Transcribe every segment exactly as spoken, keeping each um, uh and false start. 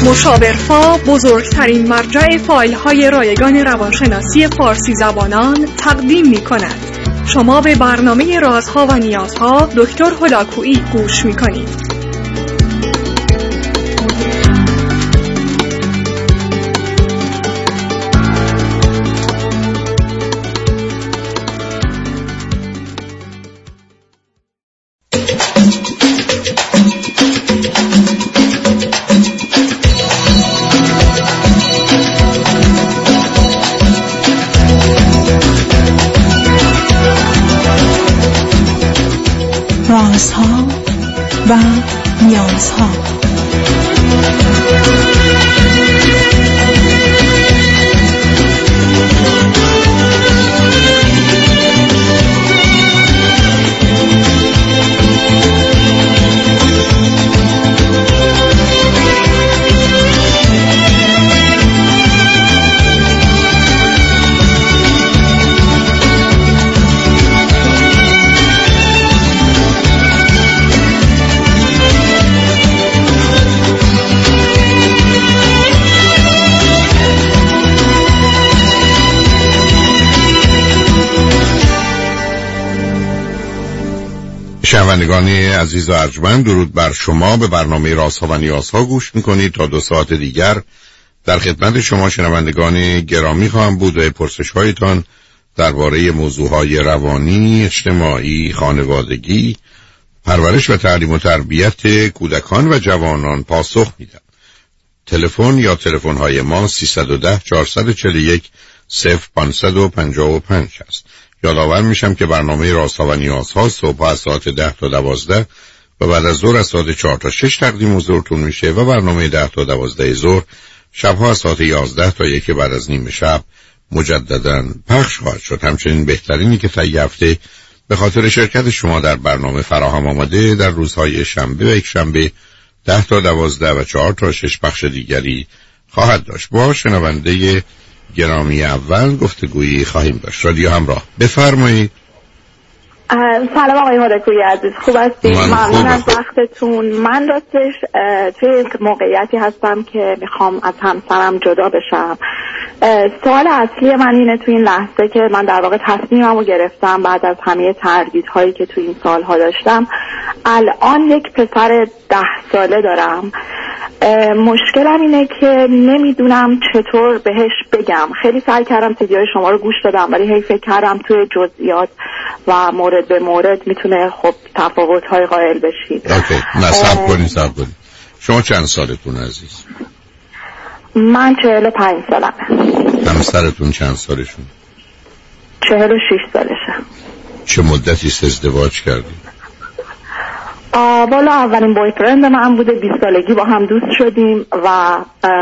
مشاورفا بزرگترین مرجع فایل‌های رایگان روانشناسی فارسی زبانان تقدیم می‌کند. شما به برنامه رازها و نیازها دکتر هلاکویی گوش می‌کنید. رازها و نیازها. شنوندگان عزیز و ارجمند، درود بر شما. به برنامه رازها و نیازها گوش میکنید. تا دو ساعت دیگر در خدمت شما شنوندگان گرامی خواهم بود و پرسش هایتان درباره موضوعهای روانی، اجتماعی، خانوادگی، پرورش و تعلیم و تربیت کودکان و جوانان پاسخ میدم. تلفن یا تلفن های ما سیصد و ده چهارصد و چهل و یک صفر پانصد و پنجاه و پنج است. یادآور میشم که برنامه رازها و نیازها صبح از ساعت ده تا دوازده و بعد از ظهر از ساعت چهار تا شش تقدیم حضورتون میشه و برنامه ده تا دوازده ظهر شبها از ساعت یازده تا یک بعد از نیم شب مجددا پخش خواهد شد. همچنین بهترینی که طی هفته به خاطر شرکت شما در برنامه فراهم آمده در روزهای شنبه و یک شنبه ده تا دوازده و چهار تا شش پخش دیگری خواهد داشت. با شنونده گرامی اول گفتگویی خواهیم داشت. رادیو همراه، بفرمایید. سلام آقای هلاکویی عزیز، خوب هستید؟ ممنون از وقتتون. من راستش توی موقعیتی هستم که میخوام از همسرم جدا بشم. سوال اصلی من اینه توی این لحظه که من در واقع تصمیمم رو گرفتم بعد از همه تردیدهایی که توی این سالها داشتم. الان یک پسر ده ساله دارم. مشکلم اینه که نمیدونم چطور بهش بگم. خیلی سعی کردم سیدیای شما رو گوش دادم ولی هی فکر کردم توی جزئیات و مورد به مورد میتونه خب تفاوت‌های قائل بشید. اوکی، نه صبر کنید صبر کنید. شما چند سالتون عزیز؟ من چهل و پنج سالمه. همسرتون چند سالشون؟ چهل و شش سالشه. چه مدتی ازدواج کردید؟ والا اولین بویفرند من بوده، بیست سالگی با هم دوست شدیم و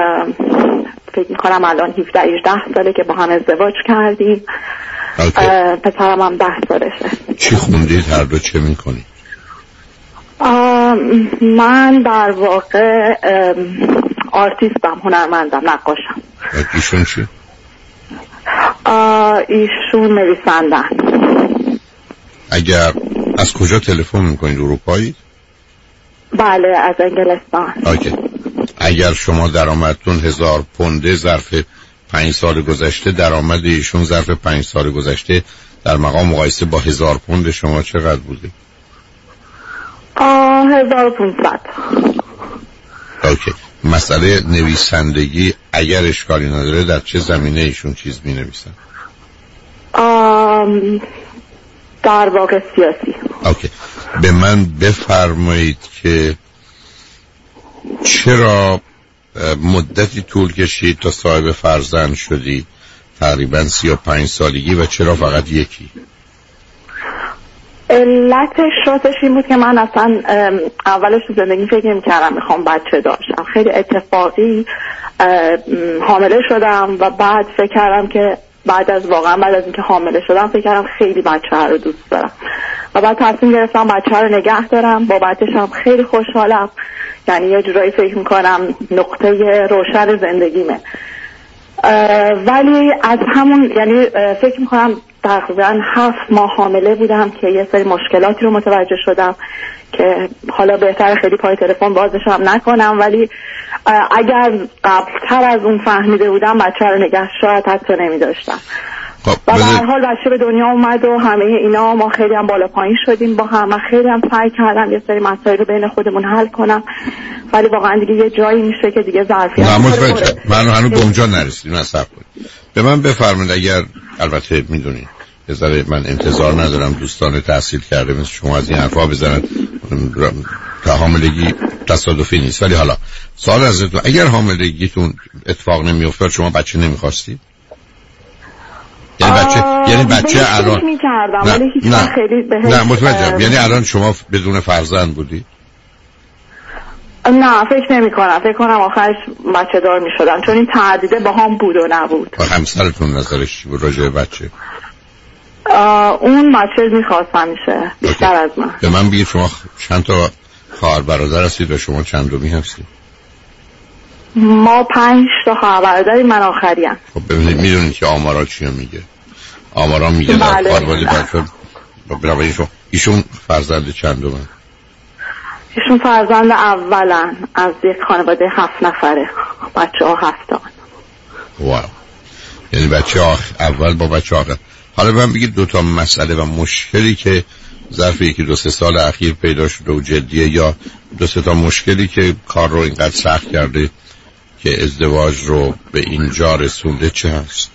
فکر میکنم الان هفده هجده ساله که با هم ازدواج کردیم. پسرم هم ده سالشه. چی خوندید هر دو، چه میکنید؟ من در واقع آرتیستم، هنرمندم، نقاشم. ایشون چی؟ ایشون نویسندن. اگر از کجا تلفن میکنید؟ اروپایی؟ بله، از انگلستان. اوکی. اگر شما درآمدتون هزار پونده ظرف پنج سال گذشته، درآمد ایشون ظرف پنج سال گذشته در مقام مقایسه با هزار پوند شما چقدر بوده؟ آه هزار و پونصد. اوکی. مسئله نویسندگی اگر اشکالی نداره در چه زمینه ایشون چیز می نویسن؟ آم در واقع سیاسی. اوکی. به من بفرمایید که چرا مدتی طول کشید تا صاحب فرزند شدی، تقریبا سی و پنج سالگی، و چرا فقط یکی؟ علتش شاتش این بود که من اصلا اولش تو زندگی فکر نمی کردم میخوام بچه داشتم. خیلی اتفاقی حامله شدم و بعد فکر کردم که بعد از واقعا بعد از اینکه حامله شدم فکر کردم خیلی بچه رو دوست دارم و بعد تصمیم گرفتم بچه رو نگه دارم. بابتش هم خیلی خوشحالم، یعنی یه جورایی فکر میکنم نقطه روشن زندگیمه. ولی از همون یعنی فکر میکنم تقریبا هفت ماه حامله بودم که یه سری مشکلاتی رو متوجه شدم که حالا بهتره خیلی پای تلفن بازش هم نکنم، ولی اگر قبلتر از اون فهمیده بودم بچه رو نگه شاید حتی نمی داشتم. و به هر حال بچه به دنیا اومد و همه اینا، ما خیلی هم بالا پایین شدیم با هم. من خیلی هم سعی کردم یه سری مسائل رو بین خودمون حل کنم، ولی واقعا دیگه یه جایی میشه که دیگه ظرفیت نداره. من هنوز به اونجا نرسیدم. صبر کنید. به من بفرمایید، اگر البته میدونید یه ذره من انتظار ندارم دوستان تحصیل کرده مثل شما از این حرفا بزنن که حاملگی تصادفی نیست، ولی حالا سوال ازتون، اگر حاملگیتون اتفاق نمیافتاد شما بچه نمیخواستی؟ یعنی بچه یعنی بچه الان نه نه خیلی نه متوجهم. یعنی الان شما بدون فرزند بودی؟ نه فکر نمی کنم. فکر کنم آخرش بچه دار می شدم، چون این تعدیده با هم بود و نبود. و همسرتون نظرش چی بود راجع به بچه؟ اون بچه می خواست همیشه بیشتر از من. به من بگید شما چند تا خواهر برادر هستید و شما چندمی هستید؟ ما پنج تا خواهر برادریم، من آخریم. خب ببینید میدونید که آمارا چی میگه؟ آمارا میگه در خانواده بچه برای شما ایشون فرزند چندمه؟ ایشون فرزند اولن از یک خانواده هفت نفره، بچه ها هفتان. واو. یعنی بچه ها اول با بچه ها. حالا من بگید دوتا مسئله و مشکلی که ظرف یکی دو سه سال اخیر پیدا شده و جدیه، یا دو سه تا مشکلی که کار رو اینقدر سخت کرده که ازدواج رو به اینجا رسونده، چه هست؟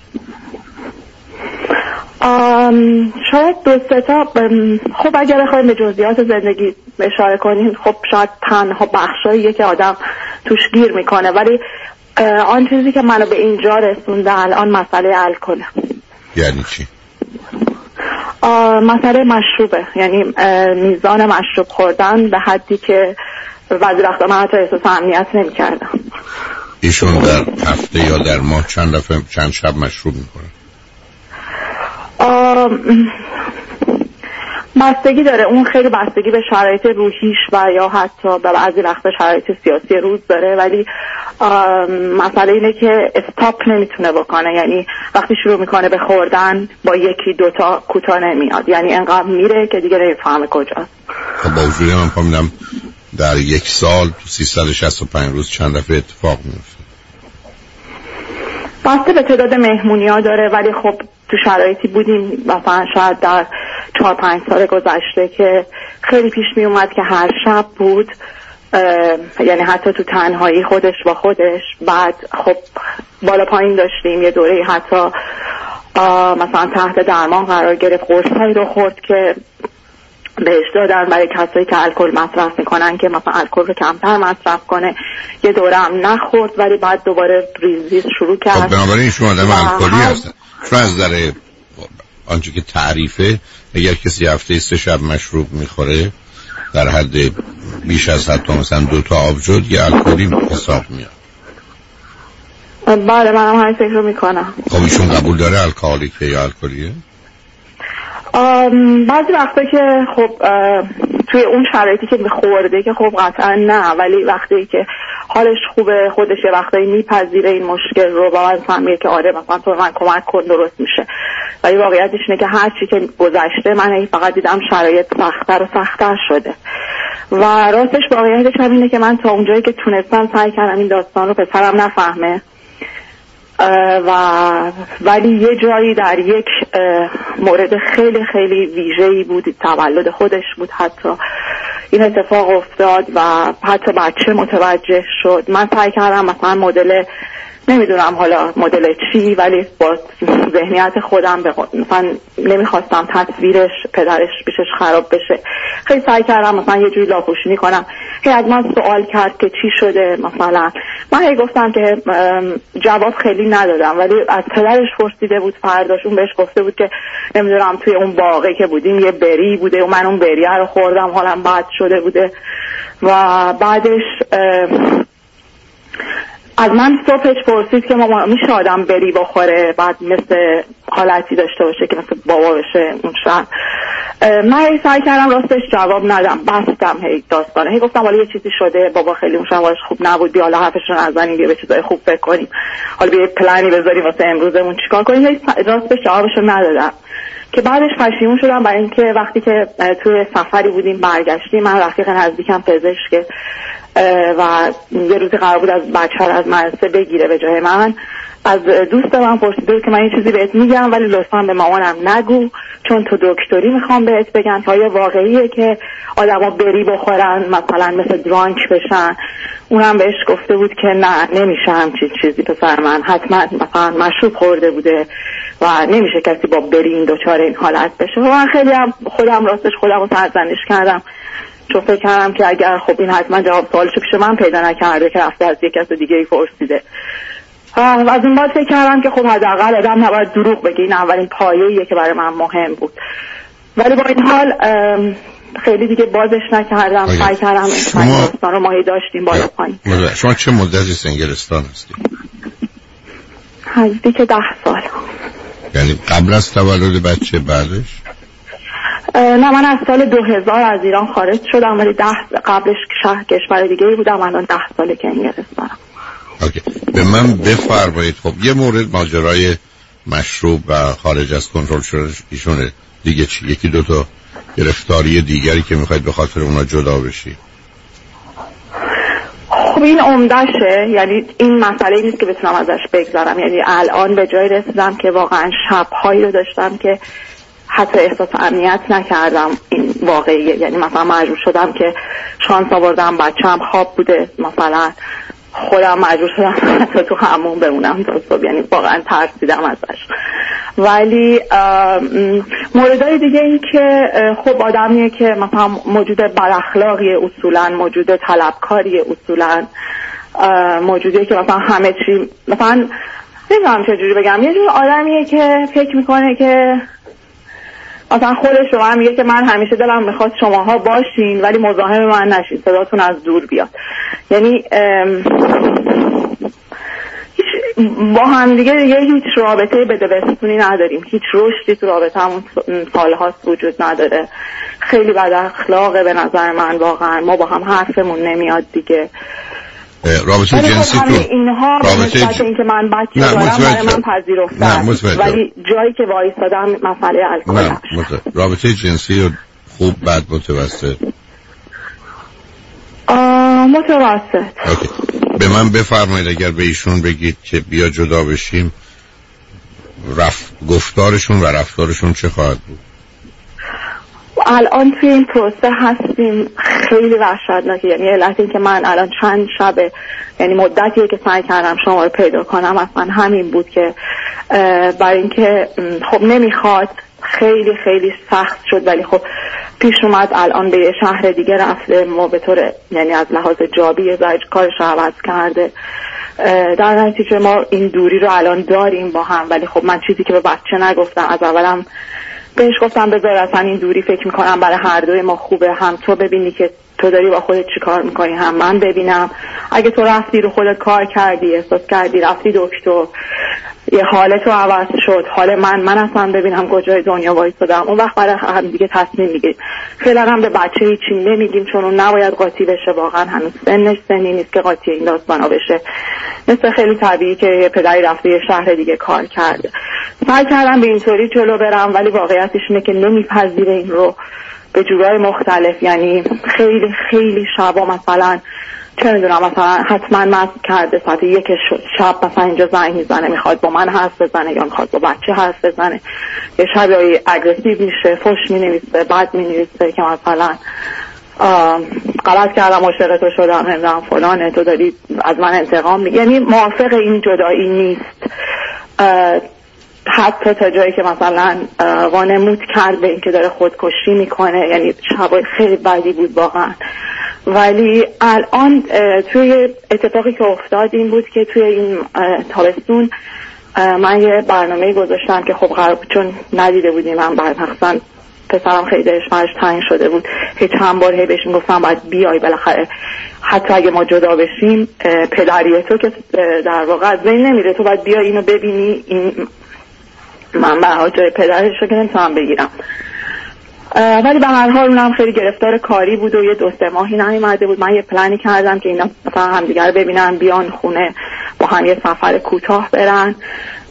آم شاید دو سه تا. خب اگر بخوایم به جزئیات زندگی اشاره کنیم، خب شاید تنها بخشاییه که آدم توش گیر میکنه، ولی آن چیزی که منو به اینجا رسونده الان مسئله الکل. یعنی چی؟ مسئله مشروبه، یعنی میزان مشروب خوردن به حدی که بعضی وقتا من حتی احساس امنیت نمی کردم. ایشون در هفته یا در ماه چند دفعه چند شب مشروب میکنه؟ بستگی داره. اون خیلی بستگی به شرایط روحیش و یا حتی به بعضی وقتا شرایط سیاسی روز داره، ولی مسئله اینه که استاپ نمیتونه بکنه. یعنی وقتی شروع میکنه به خوردن با یکی دوتا کوتاه نمیاد، یعنی انقدر میره که دیگه نمیفهمه کجاست. خب با وجود من فهمیدم در یک سال سیصد و شصت و پنج روز چند دفعه اتفاق میفته؟ بسته به تعداد مهمونی ها داره، ولی خب تو شرایطی بودیم مثلا شاید در چهار پنج سال گذشته که خیلی پیش می اومد که هر شب بود، یعنی حتی تو تنهایی خودش با خودش. بعد خب بالا پایین داشتیم، یه دوره حتی مثلا تحت درمان قرار گرفت، قرصایی رو خورد که بهش دادن برای کسایی که الکل مصرف میکنن که مثلا الکل رو کمتر مصرف کنه. یه دوره هم نخورد، ولی بعد دوباره ریزیز شروع کرد. خب بنابراین شما آدم الکلی هستن. شما از در آنچه که تعریفه، اگر کسی هفته سه شب مشروب میخوره در حد بیش از حتی مثلا دو تا آبجو، یه الکلی حساب میاد. بله منم همین فکر رو میکنم. خب ایشون قبول داره الکلیکه یا الکلیه؟ بعضی وقتا که خب توی اون شرایطی که خورده که خب قطعا نه، ولی وقتی که حالش خوبه خودش یه وقتایی میپذیره این مشکل رو و من فهمیه که آره مثلا تو من کمک کن درست میشه. ولی واقعیتش اینه که هر چی که گذشته من فقط دیدم شرایط سخت‌تر و سخت‌تر شده و راستش واقعیتش هم اینه که من تا اونجایی که تونستم سعی کردم این داستان رو پسرم نفهمه و ولی یه جایی در یک مورد خیلی خیلی ویژه‌ای بود، تولد خودش بود، حتی این اتفاق افتاد و حتی بچه متوجه شد. من سعی کردم مثلا مدل نمیدونم حالا مدل چی، ولی با ذهنیت خودم به مثلا نمیخواستم تصویرش پدرش پیشش خراب بشه. خیلی سعی کردم مثلا یه جوری لاپوشونی کنم. هی از من سوال کرد که چی شده مثلا. من هی گفتم که جواب خیلی ندادم، ولی از پدرش پرسیده بود فرداش، اون بهش گفته بود که نمیدونم توی اون باغه که بودیم یه بری بوده و من اون بریه رو خوردم حالم بد شده بوده و بعدش از من صبحش پرسید که مامان میشه آدم بری بخوره بعد مثل حالتی داشته باشه که مثل بابا بشه اون شب. من سعی کردم راستش جواب ندم، بستم هی داستانه، هی گفتم حالا یه چیزی شده بابا خیلی اون شب خوب نبود، بیا حالا حرفش رو نزنیم، بیا به چیزای خوب فکر کنیم، حالا بیا پلنی بذاریم واسه امروزمون چیکار کنیم. هی راستش جوابش رو ندادم که بعدش پشیمون شدم برای اینکه وقتی که توی سفری بودیم برگشتیم، من رفیق نزدیکم پزشک و یه روزی قرار بود از بچه از مدرسه بگیره به جای من، از دوست من پرسیده بود که من یه چیزی بهت میگم ولی لطفاً به مامانم نگو چون تو دکتری میخوام بهت بگم که آیا واقعیه که آدما بری بخورن مثلا مثل درانک بشن. اونم بهش گفته بود که نه نمیشه همچین چیزی پسر من، حتما مثلا مشروب خورده بوده و نمیشه کسی با بری این دوچار این حالت بشه. و من خیلی هم خودم راستش خودم رو سرزنش کردم چون فکر کردم که اگر خب این حتما جواب سوالشو پیش من پیدا نکرده که رفته از یک کس دیگه ای پرسیده. از اون بعد فکر کردم که خب حداقل آدم نباید دروغ بگه، این اولین پایه‌ایه که برای من مهم بود. ولی با این حال خیلی دیگه بازش نکردم، سعی کردم انگلستان رو ماهی داشتیم بالا پایین. شما چه مدتی سنگلستان هستید؟ نزدیک ده سال. یعنی قبل از تولد بچه بعدش؟ نه من از سال دو هزار از ایران خارج شدم ولی ده قبلش شهر کشور دیگه بودم، الان ده ساله که انگلستانم. اوکی. به من بفرمایید خب یه مورد ماجرای مشروب و خارج از کنترل شدن ایشونه دیگه چی؟ یکی دو تا گرفتاری دیگری که میخواید به خاطر اونا جدا بشی؟ خب این عمدشه، یعنی این مسئله نیست که بتونم ازش بگذارم. یعنی الان به جای رسیدم که واقعا شب‌هایی رو داشتم که حتی احساس امنیت نکردم. این واقعیه، یعنی مثلا مجبور شدم که شانس آوردم بچه‌م خواب بوده، مثلا خودم مجبور شدم حتی تو همون بمونم تا صبح، یعنی واقعا ترسیدم ازش. ولی موردهای دیگه این که خب آدمیه که مثلا موجود بداخلاقی اصولا، موجود طلبکاری اصولا، موجودیه که مثلا همه چی مثلا نمیدونم چجوری بگم، یه جور آدمیه که فکر میکنه که مثلا خودش رو هم میگه که من همیشه دلم میخواد شماها باشین ولی مزاحم من نشین، صداتون از دور بیاد. یعنی با هم دیگه دیگه هیچ رابطه بدبستونی نداریم، هیچ رشدی تو رابطه همون سالهاست وجود نداره. خیلی بد اخلاقه به نظر من واقعا، ما با هم حرفمون نمیاد دیگه. رابطه جنسی تو اینها رابطه این که من بچه دارم برای من پذیرفتم ولی جایی که وایسادم مسئله الکل هست. رابطه جنسی خوب بد متوسط؟ متوسط. اوکی. به من بفرمایید اگر به ایشون بگید که بیا جدا بشیم رف... گفتارشون و رفتارشون چه خواهد بود؟ الان توی این پروسه هستیم، خیلی وحشتناکه. یعنی علت این که من الان چند شبه، یعنی مدتیه که سعی کردم شما رو پیدا کنم، اصلا همین بود که برای اینکه خب نمیخواد، خیلی خیلی سخت شد ولی خب پیش اومد. الان به یه شهر دیگه رفته، ما به طور یعنی از لحاظ جابی زج کارش رو عوض کرده. در نتیجه ما این دوری رو الان داریم با هم، ولی خب من چیزی که به بچه نگفتم، از اولم بهش گفتم بذار اصلا این دوری فکر میکنم برای هر دوی ما خوبه، هم تو ببینی که تو داری با خودت چی کار میکنی، هم من ببینم اگه تو رفتی رو خودت کار کردی، احساس کردی رفتی دکتر، یه حالت رو عوض شد، حال من من اصلا ببینم کجای دنیا وایسادم، اون وقت برای هم دیگه تصمیم میگیریم. فعلا هم به بچه هیچی نمیگیم چون اون نباید قاطی بشه، واقعا هنوز سنش سنی نیست که قاطی این داستانا بشه. مثل خیلی طبیعی که یه پدری رفته یه شهر دیگه کار کرده. سعی کردم به اینطوری جلو برم ولی واقعیتش اینه که نمیپذیره این رو به جورای مختلف. یعنی خیلی خیلی شبا مثلا چه میدونم مثلا حتما مست کرده ساعت یک شب مثلا اینجا زنگ میزنه، میخواد با من حرف بزنه یا میخواد با بچه حرف بزنه، یه شبایی اگریسیو میشه، فحش مینویسه، بد مینویسه که مثلا غلط کردم، عاشق تو شدم، نمیدونم فلانه، تو داری از من انتقام میگیری. یعنی موافق این جدایی نیست، حتی تا جایی که مثلا وانمود کرد به این که داره خودکشی میکنه. یعنی شبای خیلی بدی بود واقعا. ولی الان توی اتفاقی که افتاد این بود که توی این تابستون من یه برنامه گذاشتم که خب قرار بود، چون ندیده بودیم، من بعد مخصوصا پسرم خیلی دلش برش تنگ شده بود، هی چند بار هی بهش میگفتم باید بیای بالاخره، حتی اگه ما جدا بشیم پدری تو که در واقع از بین نمیره، تو باید بیای اینو ببینی. این من به جای پدرش رو که نمیتونم بگیرم. ولی به هر حال اونم خیلی گرفتار کاری بود و یه دو سه ماهی نیومده بود. من یه پلنی کردم که اینا مثلا همدیگر ببینن، بیان خونه با هم یه سفر کوتاه برن.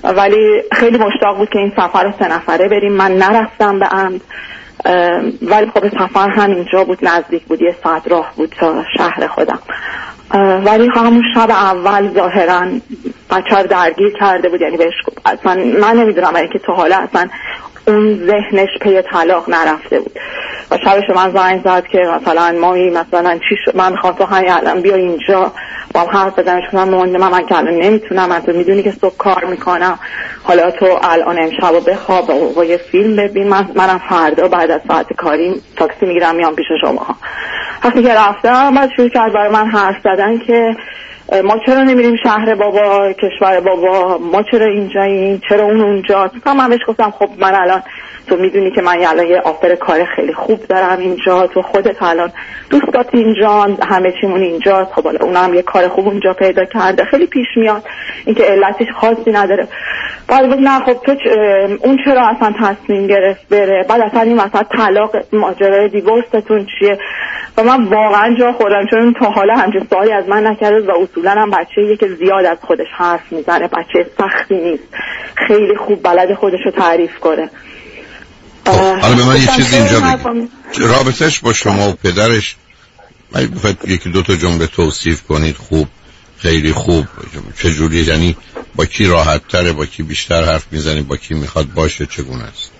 ولی خیلی مشتاق بود که این سفر رو سه نفره بریم. من نرفتم به عمد، ولی خب سفر همینجا بود، نزدیک بود، یه ساعت راه بود تا شهر خودم. ولی همون شب اول ظاهرا بچه رو درگیر کرده بود، یعنی بهش اصلا من نمیدونم اینکه تا حالا اصلا اون ذهنش پی طلاق نرفته بود و شبش من زنگ زد که مثلا مامی مثلا چی شد، من میخوام تو همین الان بیا اینجا با هم حرف بزنیم، چون من من من که الان نمیتونم، من تو میدونی که صبح کار میکنم، حالا تو الان امشب و بخواب و یه فیلم ببین، من منم فردا بعد از ساعت کاری تاکسی میگیرم میام پیش شما. وقتی که رفتم بعد شروع کرد برای من حرف زدن که ما چرا نمیریم شهر بابا، کشور بابا، ما چرا اینجاییم، چرا اون اونجاست. من بهش گفتم خب من الان تو میدونی که من الان یه آفر کار خیلی خوب دارم اینجا، تو خودت الان دوستات اینجا، همه چیمون اینجاست، خب حالا اونم یه کار خوب اونجا پیدا کرده، خیلی پیش میاد، اینکه علتش خاصی نداره. بعد گفت نه خب تو اون چرا اصلا تصمیم گرفت بره، بعد اصلا این مثلا طلاق ماجرای دیورستون چیه. و من واقعا جا خوردم، چون تا حالا همچین سوالی از من نکرده و اصولا هم بچه‌ایه که زیاد از خودش حرف میزنه، بچه سختی نیست، خیلی خوب بلد خودش رو تعریف کنه. حالا به من یه چیز اینجا بگید، رابطش با شما و پدرش من بخواید یکی دو تا جمله توصیف کنید، خوب، خیلی خوب، چجوری، یعنی با کی راحت تره، با کی بیشتر حرف میزنید، با کی میخواد باشه، چگونه است؟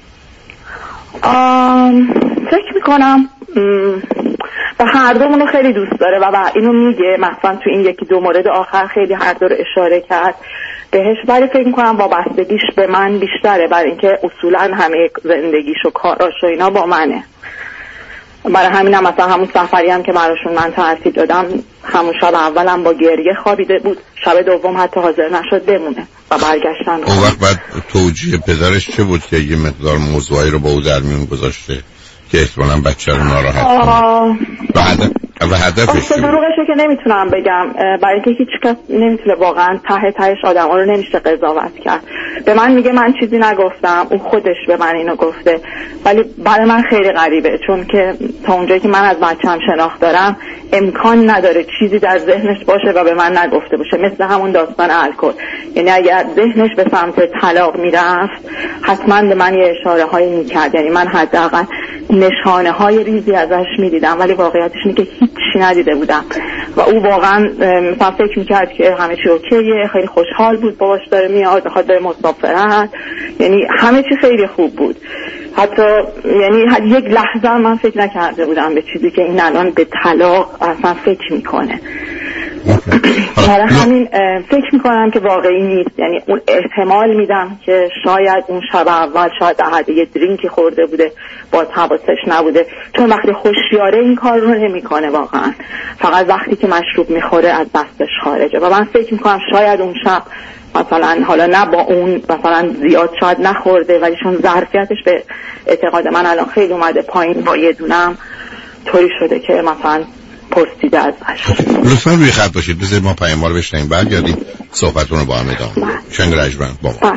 فکر میکنم و هر دومونو خیلی دوست داره و, و اینو میگه، مثلا تو این یکی دو مورد آخر خیلی هر دو رو اشاره کرد بهش، ولی فکر میکنم وابستگیش به من بیشتره، برای اینکه اصولا همه زندگیش و کاراش و اینا با منه. برای همینم مثلا همون سفری هم که براشون من ترتیب دادم، همون شب اولم با گریه خوابیده بود، شب دوم حتی حاضر نشد بمونه و برگشتن. اون وقت بعد توجیه پدرش چه بود که یه مقدار موضوعی رو با او در میون گذاشته که احتمالاً بچه رو ناراحت کنه؟ و هدف و هدفش چه بود؟ دروغشه که نمیتونم بگم، برای اینکه هیچ کس نمیتونه واقعا ته تهش آدم‌ها رو نمیشه قضاوت کرد. به من میگه من چیزی نگفتم، اون خودش به من اینو گفته، ولی برای من خیلی غریبه، چون که تا اونجایی که من از بچه‌م شناخت دارم امکان نداره چیزی در ذهنش باشه و به من نگفته باشه، مثل همون داستان الکل. یعنی اگر ذهنش به سمت طلاق میرفت حتما به من یه اشاره هایی میکرد، یعنی من حداقل نشانه های ریزی ازش میدیدم، ولی واقعیتش اینه که هیچی ندیده بودم و او واقعا مثلا فکر میکرد که همه چی اوکیه، خیلی خوشحال بود باباش داره میاد، بخواد بره مسافرت، یعنی همه چی خیلی خوب بود. حتی یعنی یک لحظه من فکر نکرده بودم به چیزی که این الان به طلاق اصلا فکر میکنه. برای همین فکر میکنم که واقعی نیست، یعنی اون احتمال میدم که شاید اون شب اول شاید در یه درینکی خورده بوده با حواسش نبوده، چون وقتی هوشیاره این کار رو نمیکنه واقعا، فقط وقتی که مشروب میخوره از دستش خارجه. و من فکر میکنم شاید اون شب مثلا حالا نه با اون مثلا زیاد شاید نخورده، ولی چون ظرفیتش به اعتقاد من الان خیلی اومده پایین، با یه دونم طوری شده که مثلا پرسیده ازش. لطفاً روی خط باشید، بذارید ما پیام رو بشنیم برگردیم صحبتون رو با هم ادامه. شنگ رجبند با ما.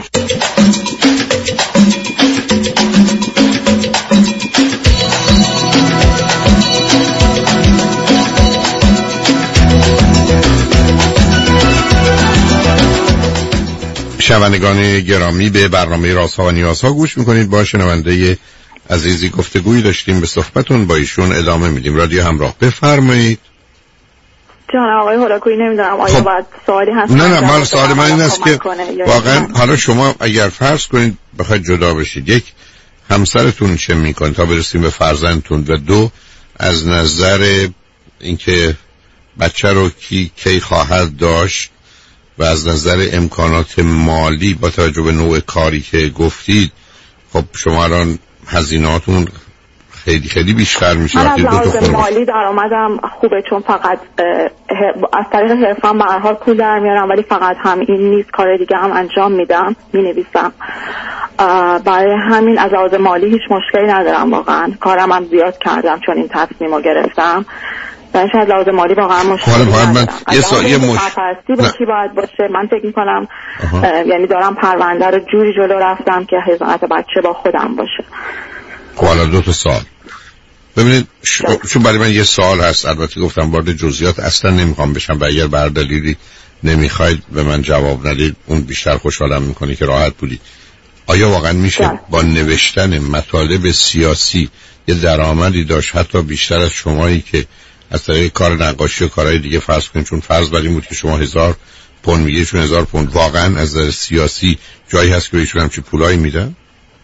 شنوندگان گرامی، به برنامه رازها و نیازها گوش میکنید. با شنونده عزیزی گفتگویی داشتیم، به صحبتون با ایشون ادامه میدیم. رادیو همراه، بفرمایید. جان آقای هولاکویی، نمیدونم آیا خب. باید سوالی هست؟ نه نه من سوال من این است که واقعا حالا شما اگر فرض کنید بخواید جدا بشید، یک، همسرتون چه میکنه تا برسیم به فرزندتون، و دو، از نظر اینکه بچه رو کی کی خواهد داشت و از نظر امکانات مالی با توجه به نوع کاری که گفتید، خب شما الان هزینه‌هاتون خیلی خیلی بیشتر میشه. من از لحاظ مالی درآمدم خوبه، چون فقط از طریق حرفم به هر حال پول در میارم، ولی فقط هم این نیست، کار دیگه هم انجام میدم، مینویسم. برای همین از لحاظ مالی هیچ مشکلی ندارم، واقعا کارم هم زیاد کردم چون این تصمیمو گرفتم. من شاید لحاظ مالی واقعا مشکلی ندارم. یه سایه مش پرستی با کی باید باشه؟ من فکر میکنم یعنی دارم پرونده رو جوری جلو رفتم که حضانت بچه با خودم باشه. خب حالا دو تا سوال. ببینید چون برای من یه سوال هست، البته گفتم وارد جزئیات اصلا نمیخوام بشم و اگر بر دلیلی نمیخواید به من جواب ندید اون بیشتر خوشحالم میکنه که راحت بودید. آیا واقعا میشه با نوشتن مطالب سیاسی یه درآمدی داشت حتی بیشتر از شمایی که از طریق کار نقاشی و کارهای دیگه فرض کنید، چون فرض بر این بود که شما هزار پوند میگید، چون هزار پوند واقعا از نظر سیاسی جایی هست که بهشون همچی پولایی میدن؟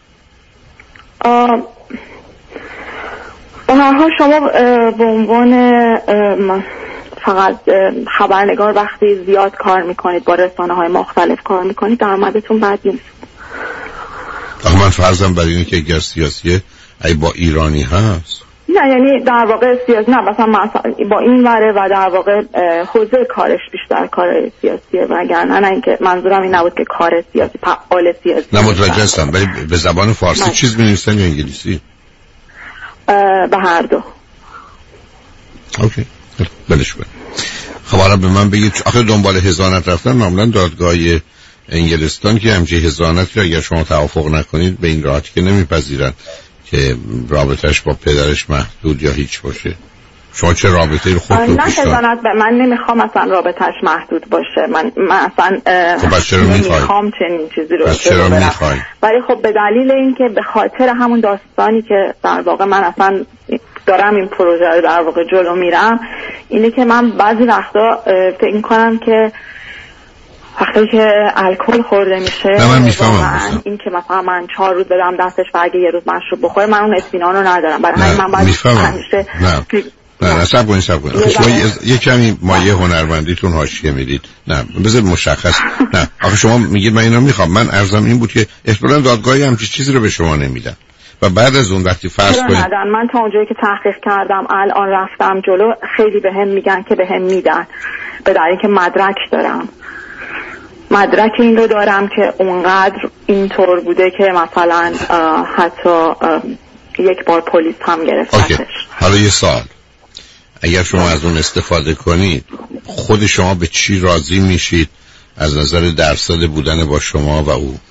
به هر حال شما به عنوان فقط خبرنگار وقتی زیاد کار میکنید، با رسانه های مختلف کار میکنید، درآمدتون بد نیست. من فرضم بر اینه که اگر سیاسیه ای با ایرانی هست. نه یعنی در واقع سیاسی نه، مثلا با این وره و در واقع حوزه کارش بیشتر کار سیاسیه، وگرنه نه اینکه منظورم این نبود که کار سیاسی فعال سیاسی. نه متوجه هستم، ولی به زبان فارسی من. چیز می‌نویسن یا انگلیسی؟ به هر دو. اوکی بلش بره. خب حالا به من بگید آخه دنبال هزانت رفتن معمولا دادگاه انگلستان که همچه هزانت رو اگر شما توافق نکنید به این راحتی که نمیپذیرن که رابطهش با پدرش محدود یا هیچ باشه. شما چه رابطه‌ای رو خودتون پیش دارید؟ نه هزانت به من نمیخوام اصلا رابطهش محدود باشه. من من اصلا خب نمیخوام چنین چیزی رو چرا میخواید؟ ولی خب به دلیل اینکه به خاطر همون داستانی که در واقع من اصلا دارم این پروژه رو در واقع جلو میرم، اینه که من بعضی وقتا فکر میکنم که وقتی که الکل خورده میشه، نه من میفهمم این که مثلا من چهار روز بدم دستش و اگه یه روز مشروب بخوره من اون اطمینان رو ندارم. برای همین من باید همیشه نه نه نه سب کنید سب کنید شما یه کمی مایه هنرمندیتون حاشیه میدید. نه بذار مشخص نه آخه شما میگید من اینو میخوام. من عرضم این بود که احتمالاً دادگاهی همچین چیزی رو به شما نمیدن و بعد از اون وقتی فرض کنید من تا اونجایی که تحقیق کردم الان رفتم جلو خیلی بهم میگن که بهم میدن، به دلیلی که مدرک دارم. مدرک این رو دارم که اونقدر اینطور بوده که مثلا حتی یک بار پلیس هم گرفتش. حالا یه سوال، اگر شما از اون استفاده کنید خود شما به چی راضی میشید از نظر درصد بودن با شما و او؟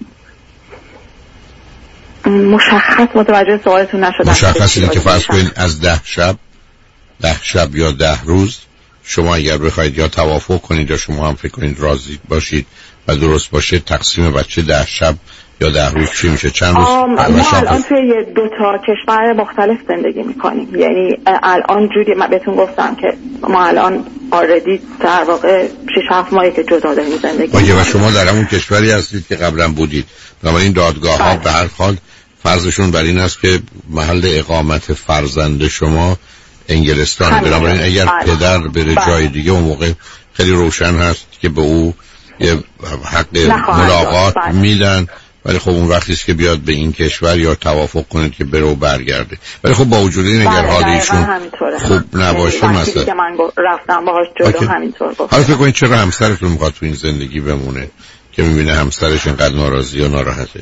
مشخص متوجه سوالتون نشدم. مشخص اینه که فرض کنید از ده شب ده شب یا ده روز شما اگر بخواید یا توافق کنید یا شما هم فکر کنید راضی باشید و درست باشه، تقسیم بچه ده شب یا ده روز چی میشه؟ چند روز؟ ما الان توی دو تا کشور مختلف زندگی میکنیم. یعنی الان جوری من بهتون گفتم که ما الان آردی در واقع شش هفت ماهی که جدا داریم زندگی میکنیم. و شما در همون کشوری هستید که قبلا بودید. بنابراین دادگاه ها به هر حال فرضشون بر این است که محل اقامت فرزند شما انگلستان. بنابراین اگر بله. پدر بره بله. جای دیگه اون موقع خیلی روشن هست که به او یه حق ملاقات بله. میدن، ولی خب اون وقتی است که بیاد به این کشور یا توافق کنید که بره و برگرده. ولی خب با وجود این اگر حال ایشون خوب نباشه مثلا که من رفتم باهاش جلو همینطور گفت. حالا فکر کنید چرا همسرتون میخواد تو این زندگی بمونه که میبینه همسرش اینقدر ناراضی و ناراحته؟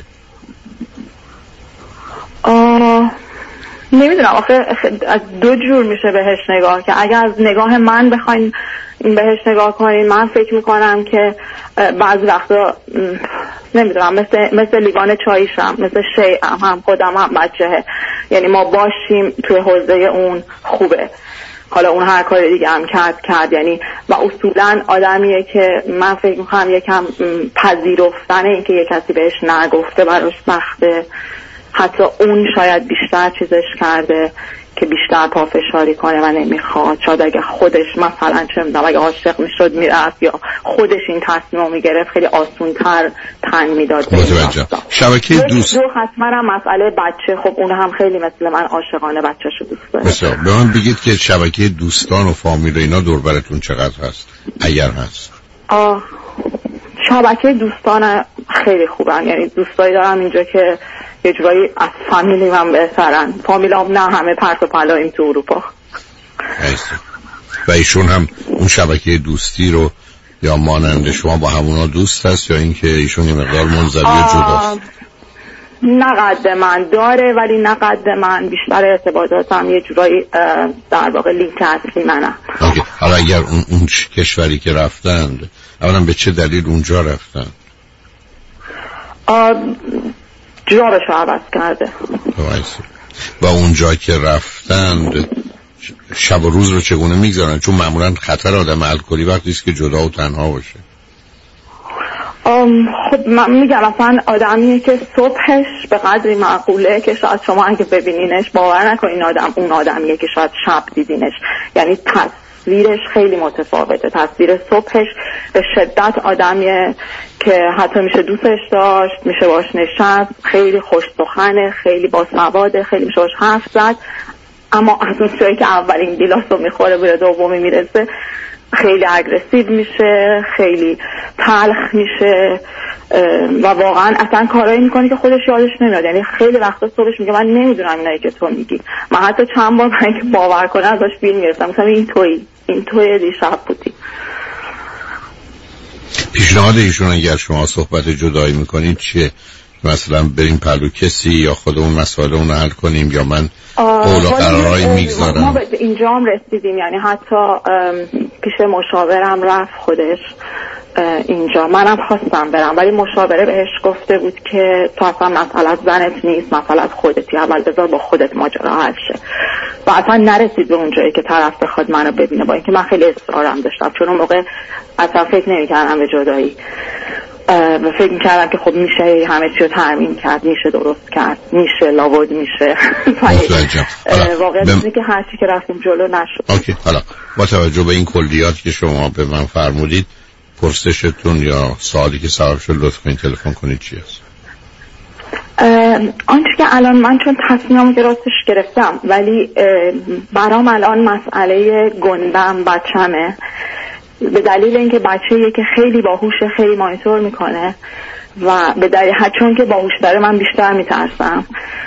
آه نمیدونم، آخه از دو جور میشه بهش نگاه که اگر از نگاه من بخواین بهش نگاه کنین، من فکر میکنم که بعضی وقتا نمیدونم مثل مثل لیوان چاییشم، مثل شیعم، هم خودم هم بچهه. یعنی ما باشیم توی حوزه اون خوبه، حالا اون هر کار دیگه هم کرد کرد یعنی و اصولا آدمیه که من فکر میکنم یکم پذیرفتن این که یک کسی بهش نگفته براش سخته. حتی اون شاید بیشتر چیزش کرده که بیشتر پافشاری کنه و نمیخواد. شاید اگه خودش مثلا چه میدونم اگه عاشق میشد میرفت یا خودش این تصمیم رو میگرفت خیلی آسونتر تن میداد. متوجه. شبکه دوست دو حتما هم مسئله بچه، خب اون هم خیلی مثل من عاشقانه بچه‌شو دوست داره. بسیار. به من بگید که شبکه دوستان و فامیل اینا دور براتون چقدر هست اگر هست؟ آه شبکه دوستان خیلی خوبن، یعنی دوستایی دارم اینجا که یه جورایی از فامیلی من بهترن. فامیلام نه همه پرت و پلاییم تو اروپا. ایسته. و ایشون هم اون شبکه دوستی رو یا مانند شما با همونا دوست هست یا اینکه ایشون یه مقدار منزوی و جداست؟ نه قد من داره ولی نه قد من، بیشتر ارتباطاتم یه جورایی در واقع لینک اصلی منم. اوکی. حالا اگر اون, اون کشوری که رفتند اولا به چه دلیل اونجا رفتن؟ جوابشو عوض کرده. و اونجا که رفتند شب و روز رو چگونه میگذارن؟ چون معمولا خطر آدم الکلی وقتی است که جدا و تنها باشه. خب من میگم مثلا آدمیه که صبحش به قدری معقوله که شاید شما اگه ببینینش باور نکنین آدم اون آدمیه که شاید شب دیدینش. یعنی تصویرش خیلی متفاوته. تصویر صبحش به شدت آدمیه که حتی میشه دوستش داشت، میشه باش نشست، خیلی خوش سخنه، خیلی باسواده، خیلی میشه باش حرف زد. اما از اون جایی که اولین گیلاس رو میخوره به دومی میرسه خیلی اگریسیو میشه، خیلی تلخ میشه و واقعا اصلا کارایی میکنه که خودش یادش نمیاد. یعنی خیلی وقتا صبحش میگه من نمیدونم اینایی که تو میگی. من حتی چند بار من که باور کنه ازش بیرون میرسم مثلا این تویی این توی دیشب بودی. پیشنهاد ایشون اگر شما صحبت جدایی میکنید چیه؟ مثلا بریم پلو کسی یا خودمون مسئله اون حل کنیم یا من قول و قرارهایی میگذارم؟ ما به اینجا هم رسیدیم. یعنی حتی پیش مشاورم رفت خودش اینجا. منم خواستم برم ولی مشاوره بهش گفته بود که تو اصلا مسئله زنت نیست، مسئله خودتی، اول بذار با خودت ماجرا حل شه. و اصلا نرسید به اونجایی که طرف بخواد منو ببینه، با اینکه من خیلی اصرارم داشتم چون اون موقع اصلا فکر نمی‌کردم به جدایی و فکر میکردم که خب میشه همه چی رو ترمیم کرد، میشه درست کرد، میشه لابد میشه. واقعا بم... اینه که هر چی که رفتیم جلو نشد. اوکی. حالا با توجه به این کلیات که شما به من فرمودید پرسشتون یا سوالی که سوال شد لطف کنید تلفن کنید چی هست؟ آنچه که الان من چون تصمیمم که راستش گرفتم ولی برام الان مسئله گندم بچمه، به دلیل اینکه بچه‌ایه که خیلی باهوشه، خیلی مانیتور میکنه و به دلیل چون که باهوش داره من بیشتر میترسم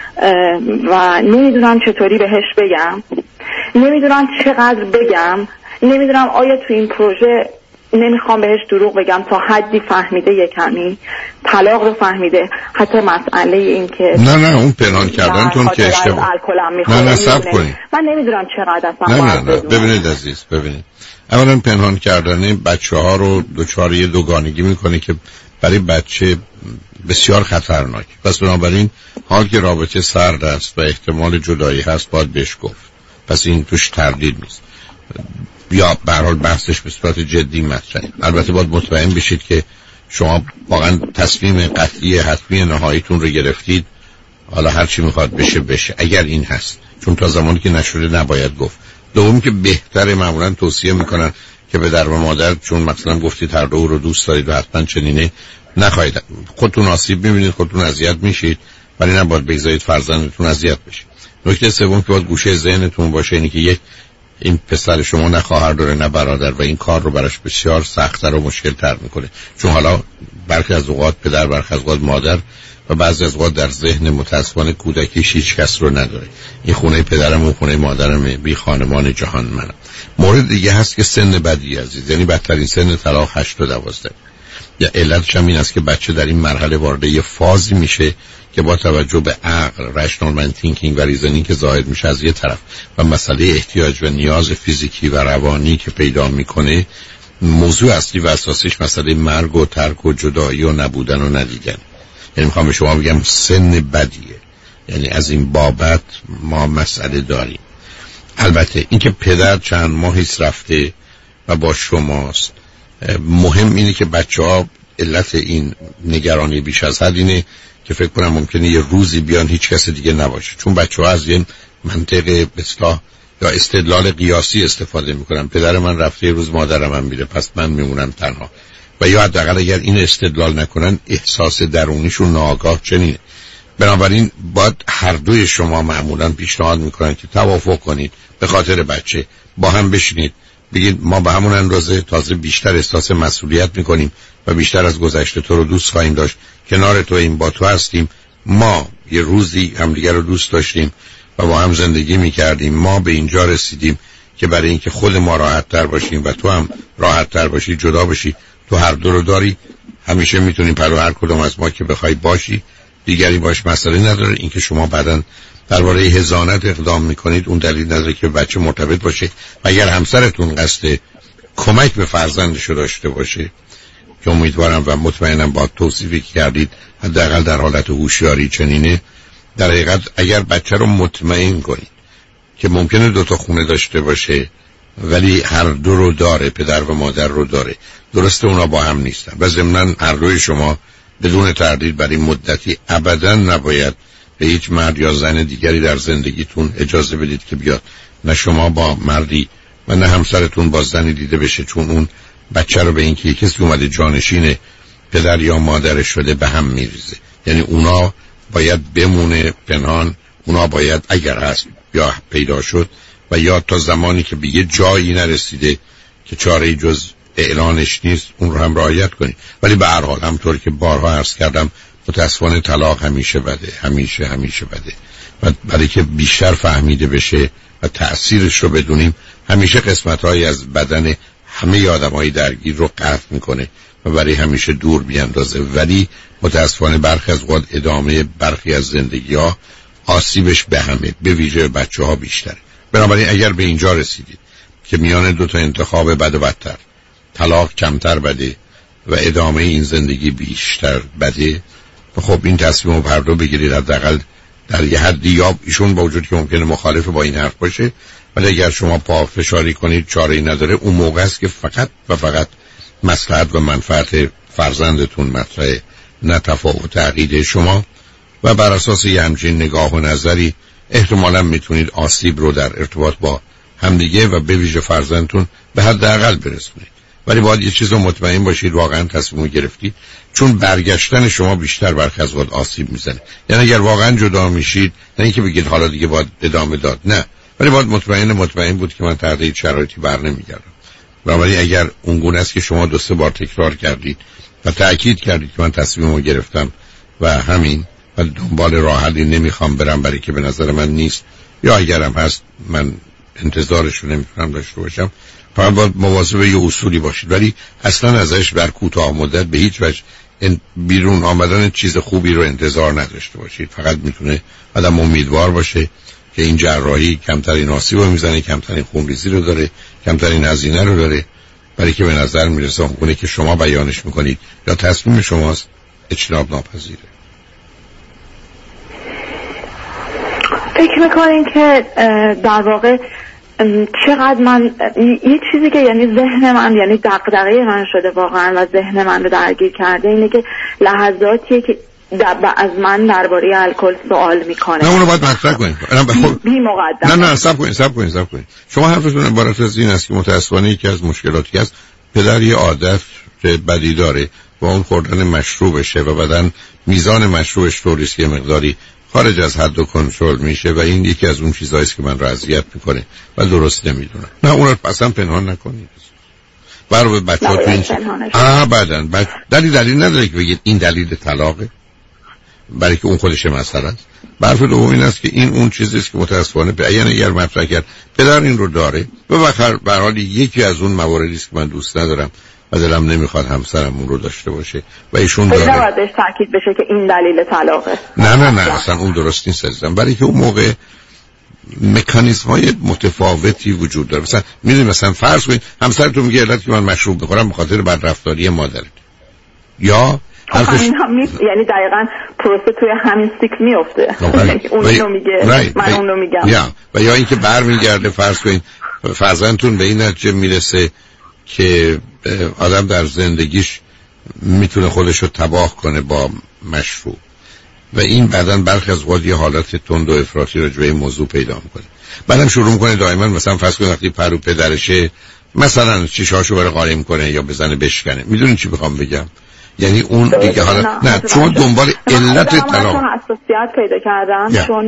و نمیدونم چطوری بهش بگم، نمیدونم چقدر بگم، نمیدونم آیا تو این پروژه نمیخوام بهش دروغ بگم تا حدی فهمیده یه کمی طلاق رو فهمیده، حتی مسئله این که نه نه اون پنهان کردنتون که اشتباه نه نه صبر کنید. من نمیدونم چقدر اصلا نه نه نه ببینید عزیز ببینید اولا پنهان کردن بچه ها رو دوچار یه دوگانگی میکنه که برای بچه بسیار خطرناک. پس بنابراین حال که رابطه سرد است و احتمال جدایی هست باید بهش گفت. پس این توش تردید نیست یا به هر حال بحثش به صورت جدی مطرحه. البته باید مطمئن بشید که شما واقعا تصمیم قطعی حتمی نهاییتون رو گرفتید. حالا هر چی میخواد بشه بشه اگر این هست، چون تا زمانی که نشده نباید گفت. دوم که بهتره معمولا توصیه میکنن که پدر و مادر چون مثلا گفتید هر دو رو دوست دارید و حتما چنینه نخواهید خودتون آسیب میبینید، خودتون اذیت میشید، ولی نباید بگذارید فرزندتون اذیت بشه. نکته سوم که باید گوشه ذهنتون باشه اینه که یک این پسر شما نه خواهر داره نه برادر و این کار رو براش بسیار سخت‌تر و مشکل‌تر میکنه، چون حالا برخی از اوقات پدر برخی از اوقات مادر و بعضی از اوقات در ذهن متأسفانه کودکیش هیچ کس رو نداره. این خونه پدرم و خونه مادرم، بی خانمان جهان منم. مورد دیگه هست که سن بدی عزیز، یعنی بدترین سن طلاق هشت و دوازده. یا علتش هم این است که بچه در این مرحله وارد یه فازی میشه که با توجه به عقل، رشنال من تینکینگ و ریزنینگ که ظاهر میشه از یه طرف و مسئله احتیاج و نیاز فیزیکی و روانی که پیدا میکنه، موضوع اصلی و اساسیش مسئله مرگ و ترک و جدایی و نبودن و ندیدن. یعنی میخوام به شما بگم سن بدیه، یعنی از این بابت ما مسئله داریم. البته اینکه پدر چند ماهی رفته و با شماست، مهم اینه که بچه ها علت این نگرانی بیش از حد اینه که فکر کنم ممکنه یه روزی بیان هیچ کس دیگه نباشه، چون بچه ها از یه منطقه اصلاح یا استدلال قیاسی استفاده میکنن. پدر من رفته، یه روز مادرم هم میره، پس من میمونم تنها. و یا حداقل اگر این استدلال نکنن احساس درونیشون ناآگاه چنینه. بنابراین باید هر دوی شما معمولا پیشنهاد میکنن که توافق کنید به خاطر بچه، با هم بشینید بگید ما به همون اندازه تازه بیشتر احساس مسئولیت میکنیم و بیشتر از گذشته تو رو دوست خواهیم داشت، کنار تو این با تو هستیم، ما یه روزی همدیگه رو دوست داشتیم و با هم زندگی میکردیم، ما به اینجا رسیدیم که برای اینکه خود ما راحت تر باشیم و تو هم راحت تر باشی جدا بشی، تو هر دو رو داری، همیشه میتونیم پرو هر کدوم از ما که بخوای باشی، دیگری باش مسئله نداره. اینکه شما بعداً درباره هزانت اقدام میکنید اون دلیل نداره که بچه مرتبط باشه. و اگر همسرتون قصد کمک به فرزندش داشته باشه که امیدوارم و مطمئنم با توصیفی که کردید حداقل در حالت هوشیاری چنینه، در حقیقت اگر بچه رو مطمئن کنید که ممکنه دو تا خونه داشته باشه ولی هر دو رو داره، پدر و مادر رو داره. درسته اونا با هم نیستن و ضمناً هر دوی شما بدون تردید برای مدتی ابداً نباید به هیچ مرد یا زن دیگری در زندگیتون اجازه بدید که بیاد. نه شما با مردی و نه همسرتون با زنی دیده بشه، چون اون بچه رو به این که کسی اومده جانشین پدر یا مادر شده به هم میریزه. یعنی اونا باید بمونه پنهان، اونا باید اگر هست یا پیدا شد و یا تا زمانی که به یه جایی نرسیده که چاره جز اعلانش نیست اون رو هم رعایت کنید. ولی به هر حال همطور که بارها عرض کردم متاسفانه طلاق همیشه بده، همیشه همیشه بده و برای که بیشتر فهمیده بشه و تأثیرش رو بدونیم همیشه قسمت‌هایی از بدن همه آدم‌های درگیر رو قطع میکنه و برای همیشه دور بیاندازه. ولی متاسفانه برخی از اوقات ادامه برخی از زندگی‌ها آسیبش به همه، به ویژه بچه‌ها بیشتره. بنابراین اگر به اینجا رسیدید که میان دو تا انتخاب بد و بدتر، طلاق کمتر بده و ادامه این زندگی بیشتر بده، خب این تصمیم رو هر دو بگیرید. حداقل در یه حدی، یا ایشون با وجود که ممکنه مخالف با این حرف باشه، ولی اگر شما پا فشاری کنید چاره‌ای نداره، اون موقع است که فقط و فقط مصلحت و منفعت فرزندتون مطرحه، نه تفاوت عقیده شما. و بر اساس یه همچین نگاه و نظری احتمالاً میتونید آسیب رو در ارتباط با همدیگه و به ویژه فرزندتون به حداقل برسونید. ولی باید یه چیز رو مطمئن باشید واقعا تصمیم گرفتید، چون برگشتن شما بیشتر برخی از وقت آسیب میزنه. یعنی اگر واقعا جدا میشید، نه اینکه بگید حالا دیگه باید ادامه داد، نه، ولی باید مطمئن مطمئن بود که من تحت هیچ شرایطی بر نمیگردم. ولی اگر اون گونه است که شما دو سه بار تکرار کردید و تأکید کردید که من تصمیمو گرفتم و همین و دنبال راه حلی نمیخوام برم برای که به نظر من نیست، یا اگرم هست من انتظارش رو نمیتونم داشته باشم، فقط باید مواظب یه اصولی باشید. ولی اصلا ازش در کوتاه مدت به هیچ وجه بیرون آمدن چیز خوبی رو انتظار نداشته باشید. فقط میتونه آدم امیدوار باشه که این جراحی کمترین آسیب رو میزنه، کمترین خونریزی رو داره، کمترین هزینه رو داره، برای که به نظر میرسه اونه که شما بیانش میکنید یا تصمیم شماست اجتناب ناپذیره. فکر میکنین که در واقع چقدر من یه چیزی که یعنی ذهن من، یعنی دغدغه من شده واقعا و ذهن من رو درگیر کرده اینه که لحظاتیه که از من درباره الکل سوال میکنه. نه اونو باید مطرح کنید. بی مقدم. نه نه صبر کنید صبر کنید صبر کنید. شما حرفتون عبارت از این است که متأسفانه یکی از مشکلاتی است پدر یه عادت بدی داره و اون خوردن مشروبشه و بعدن میزان مشروبش طوری است که مقداری خارج از حد و کنترل میشه و این یکی از اون چیزایی است که من رو اذیت میکنه و درست نمیدونم. نه اون رو اصلا پنهان نکنید. برای بچه‌ها تو این آ بعدن بعد دلیل دلیل نداره که بگید این دلیل طلاقه، برای که اون خودش مسئله است. برف دوم این است که این اون چیزی است که متأسفانه به عین اگر مطرح کرد پدر این رو داره و بخیر به هر حال یکی از اون مواردی است که من دوست ندارم و دلم نمیخواد همسرم اون رو داشته باشه و ایشون داره. نباید بهش تاکید بشه که این دلیل طلاقه. نه نه نه اصلا اون درست نیست عزیزم، برای که اون موقع مکانیزم های متفاوتی وجود داره. مثلا میدونید مثلا فرض کنید همسرتون میگه علت که من مشروب بخورم به خاطر بدرفتاری مادرت، یا حرفش یعنی دقیقاً پروسه توی همین سیکل میفته. اون اینو میگه من اونو میگم. یا و یا اینکه برمیگرده فرض کنید فرزندتون به این نتیجه میرسه که آدم در زندگیش میتونه خودش رو تباه کنه با مشروب و این بعداً برخی از وقت یه حالت تند و افراطی راجع به این موضوع پیدا میکنه. بعدم شروع میکنه دائما مثلا فرض کنید وقتی پرو پدرشه مثلا چشاشو بره قایم کنه یا بزنه بشکنه. میدونین چی میخوام بگم؟ یعنی اون دیگه حالا نه چون دنبال علت طلاق حساسیت پیدا کردم yeah. چون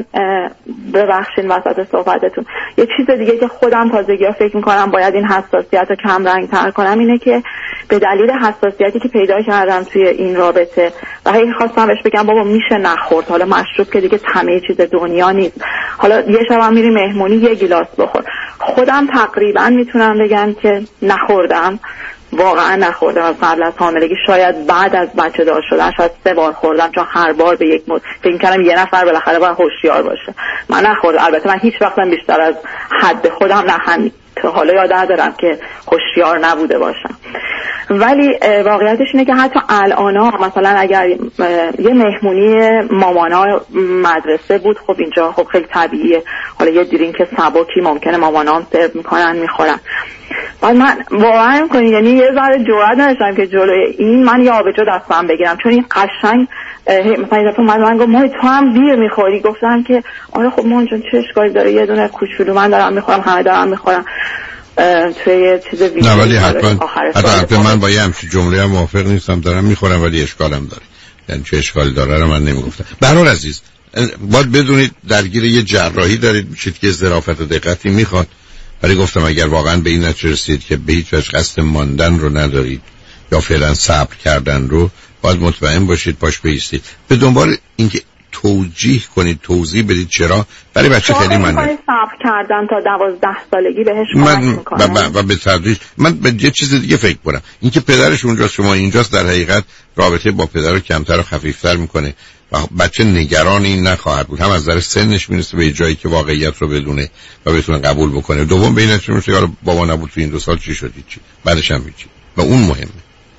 ببخشید وسط صحبتتون یه چیز دیگه که خودم تازگی‌ها فکر می‌کنم باید این حساسیت رو کم رنگ تر کنم اینه که به دلیل حساسیتی که پیدا کردم توی این رابطه و هی خواستم بهش بگم بابا میشه نخورد، حالا مشروب که دیگه همه چیز دنیا نیست، حالا یه شب میری مهمونی یه گیلاس بخور. خودم تقریبا میتونم بگم که نخوردم، واقعا نخوردم از قبل از حاملگی، شاید بعد از بچه دار شدن شاید سه بار خوردم، چون هر بار به یک مد فکر کردم یه نفر بالاخره باید هوشیار باشه. من نخوردم، البته من هیچ وقتم بیشتر از حد خودم نه همین تا حالا یاد ندارم که هوشیار نبوده باشم. ولی واقعیتش اینه که حتی الان ها مثلا اگر یه مهمونی مامانا مدرسه بود، خب اینجا خب خیلی طبیعیه حالا یه درینک سبکی ممکنه مامانام سرو میکنن میخورن. بعد من واقعا میکنی یعنی یه ذره جرئت نداشتم که جلوی این من یه آبجو دستم بگیرم، چون این قشنگ مثلا یه دفعه من من گفت ماهی تو هم بیر میخوری؟ گفتم که آره خب مامان جون چه اشکالی داره، یه دونه کوچولو من دارم میخورم همه دارم میخورم توی یه چیز ویژه. نه ولی حتما حتما من با یه همچین جمله هم موافق نیستم، دارم میخورم ولی اشکالم داره، یعنی چه اشکالی داره رو من نمیگفتم. به هر حال عزیز باید بدونید درگیر یه جراحی دارید میشید که ظرافت و دقتی میخواد، ولی گفتم اگر واقعا به این نتیجه رسید که به هیچ وجه قصد ماندن رو ندارید یا فعلا صبر کردن رو، باید مطمئن باشید پاش بایستید به دنبال اینکه توجیه کنید توضیح بدید چرا برای بچه خیلی من صبر کردن تا دوازده سالگی بهش کمک میکنه و, و به تدریج من به یه چیز دیگه فکر کنم، اینکه پدرش اونجاست شما اینجاست، در حقیقت رابطه با پدر رو کمتر و خفیفتر میکنه و بچه نگران این نخواهد بود، هم از نظر سنش میرسه به جایی که واقعیت رو بدونه و بتونه قبول بکنه. دوم به این چه میشه حالا بابا نبود تو این دو سال چی شد چی بعدش هم هیچی و اون مهمه.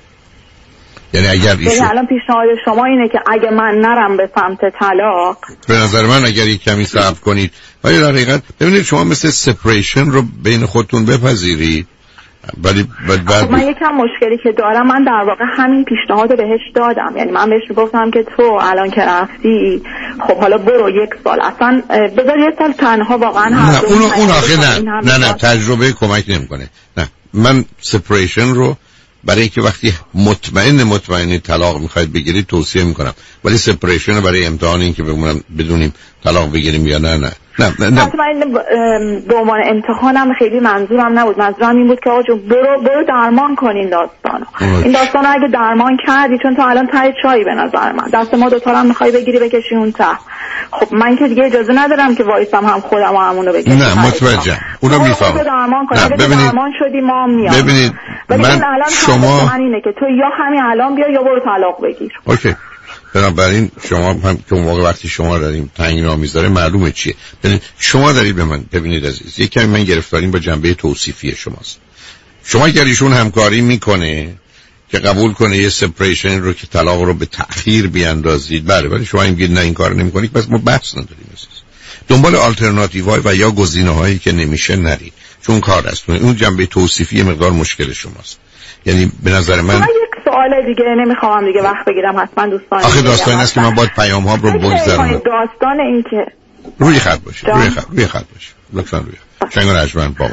یعنی اگر ایشون الان پیشنهاد شما اینه که اگه من نرم به سمت طلاق، به نظر من اگر یک کمی صبر کنید ولی در حقیقت ببینید شما مثل سپریشن رو بین خودتون بپذیرید. ولی بعد خب من یکم مشکلی که دارم، من در واقع همین پیشنهاد بهش دادم، یعنی من بهش گفتم که تو الان که رفتی خب حالا برو یک سال اصلا بذار یک سال تنها واقعا نه اون اون آخه نه نه نه تجربه کمک نمیکنه. نه من سپریشن رو برای اینکه وقتی مطمئن مطمئنی طلاق میخواید بگیرید توصیه میکنم، ولی سپریشن رو برای امتحان این که بمونم بدونیم طلاق بگیریم یا نه نه نه نه, نه. مطمئن به عنوان امتحانم خیلی منظورم نبود، منظورم این بود که آقا جون برو برو درمان کن این داستانو اه. این داستانو اگه درمان کردی، چون تو الان ته چایی به نظر من دست ما دو تا هم میخوای بگیری بکشی اون ته، خب من که دیگه اجازه ندارم که وایسم هم خودم و همونو بکشم. نه متوجهم اونو میفهمم. درمان کن اگه درمان شدی ما هم میام. ببینید من شما من اینه که تو یا همین الان بیا یا برو طلاق بگیر. اوکی. بنابراین شما هم که اون موقع وقتی شما داریم تعیین آمیز داره معلومه چیه. ببینید شما دارید به من ببینید عزیز یک کمی من گرفتاریم با جنبه توصیفی شماست. شما اگر ایشون همکاری میکنه که قبول کنه یه سپریشن رو که طلاق رو به تأخیر بیاندازید بله، ولی شما میگید نه این کارو نمیکنید پس ما بحث نداریم عزیز. دنبال آلترناتیوهای و یا گزینه‌هایی که نمیشه نرید، چون کار است اون جنبه توصیفی مقدار مشکل شماست. یعنی به نظر من سوال دیگه نمیخوام دیگه وقت بگیرم، حتما دوستان آخه داستان است که من باید پیام ها رو بگذارم. داستان این که روی خط باشه روی خط روی خط باشه لطفا روی خط چنگ و نجمن با ما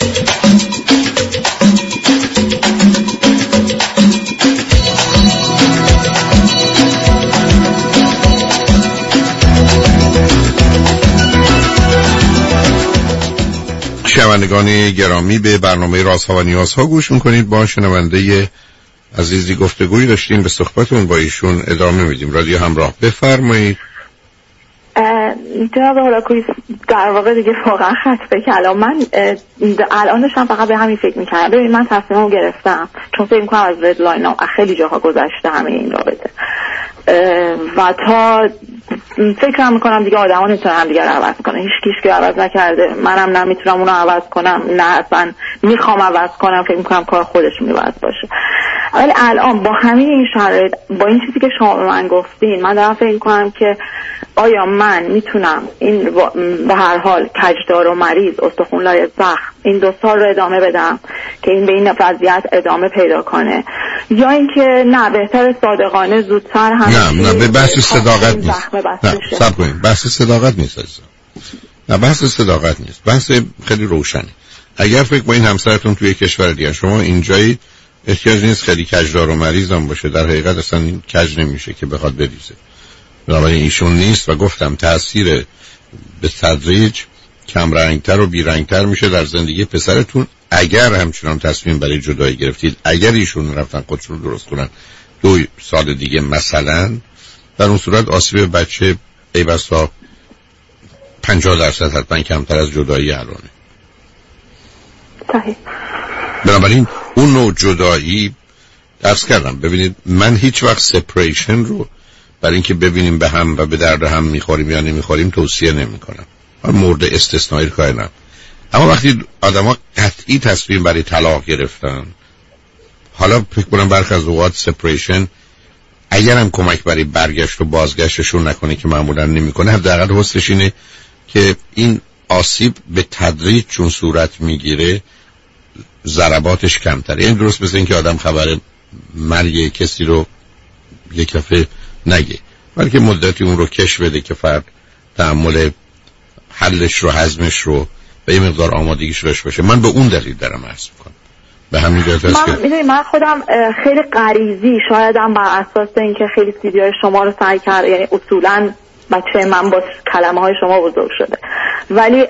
شنوندگان گرامی به برنامه رازها و نیازها گوش میکنید. با شنونده عزیزی گفتگویی داشتیم، به صحبتون با ایشون ادامه میدیم. رادیو همراه بفرمایید. جناب هولاکویی در واقع دیگه واقعا خط به کلام من الان داشتم فقط به همین فکر میکردم. ببین من تصمیمو گرفتم چون فکر میکنم از رد لاین ها خیلی جاها گذشته همه این رابطه و تا فکرم میکنم دیگه آدم ها نمیتونن هم دیگر عوض کنن، هیچ کیش که عوض نکرده، منم نمیتونم اونو عوض کنم، نه اصلا میخوام عوض کنم، فکر میکنم کار خودش میوضع باشه. ولی الان با همین این شرایط با این چیزی که شما به من گفتین من دارم فکر میکنم که آیا من میتونم این به هر حال کجدار و مریض استخون لای زخم این دو سال رو ادامه بدم که این به این وضعیت ادامه پیدا کنه، یا اینکه نه بهتر صادقانه زودتر هم نه نه به بحث صداقت نیست. نه صبر کنید، بحث صداقت نیست عزیزم. نه بحث صداقت نیست، بحث خیلی روشنه. اگر فکر با این همسرتون توی کشور دیگه شما اینجایی احتیاج نیست خیلی کجدار و مریض هم باشه، در حقیقت اصلا این کج نمیشه که بخواد بریزه. بنابراین ایشون نیست و گفتم تأثیر به تدریج کم رنگتر و بی رنگتر میشه در زندگی پسرتون اگر همچنان تصمیم برای جدایی گرفتید. اگر ایشون رفتن خودشون رو درست کنن دو سال دیگه مثلا، در اون صورت آسیب بچه ای بسا پنجاه درصد حتما کمتر از جدایی الانه. صحیح. بنابراین اون نوع جدایی عرض کردم ببینید من هیچ وقت سپریشن رو برای اینکه ببینیم به هم و به درد هم میخوریم یا نمیخوریم توصیه نمی کنم. من مورد استثنایی کارم. اما وقتی آدم ها قطعی تصمیم برای طلاق گرفتن حالا فکر کنم برخی از اوقات سپریشن اگرم کمک برای برگشت و بازگشتشون نکنه که معمولا نمیکنه، حداقل حسش اینه که این آسیب به تدریج چون صورت میگیره ضرباتش کمتره. یعنی درست مثل این که آدم خبر مرگ کسی رو یک دفعه نگه، بلکه مدتی اون رو کش بده که فرد تحمل حلش رو، هضمش رو و یه مقدار آمادگیش روش باشه. من به اون دلیل دارم عرض میکنم. به همین جهت است که من من خودم خیلی غریزی شایدم بر اساس اینکه خیلی سیدیای شما رو سعی کرد، یعنی اصولا بچه من با کلمه های شما بزرگ شده، ولی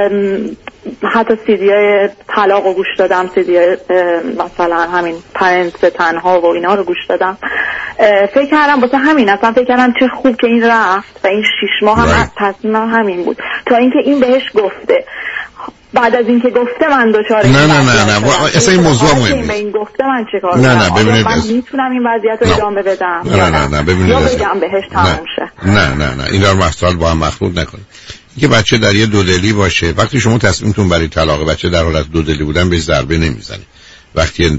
حتی سیدیای طلاق رو گوش دادم، سیدیای مثلا همین پرنس تنها و اینا رو گوش دادم. فکر کردم واسه همین اصلا فکر کردم چه خوب که این رفت و این شیش ماه هم تصمیمم همین بود تا اینکه این بهش گفته. بعد از اینکه گفته من دوچاره نه نه نه نه اصلا این موضوع مهم نیست. این گفته من چیکار نه نه ببینید من میتونم این وضعیت رو ادامه بدم نه نه نه ببینید یا بگم بهش تموم شه. نه نه نه اینا رو مسائل با هم مخلوط نکنید. اینکه بچه در یه دودلی باشه، وقتی شما تصمیمتون برای طلاق بچه در حالت دودلی بودن به ضربه نمیزنید. وقتی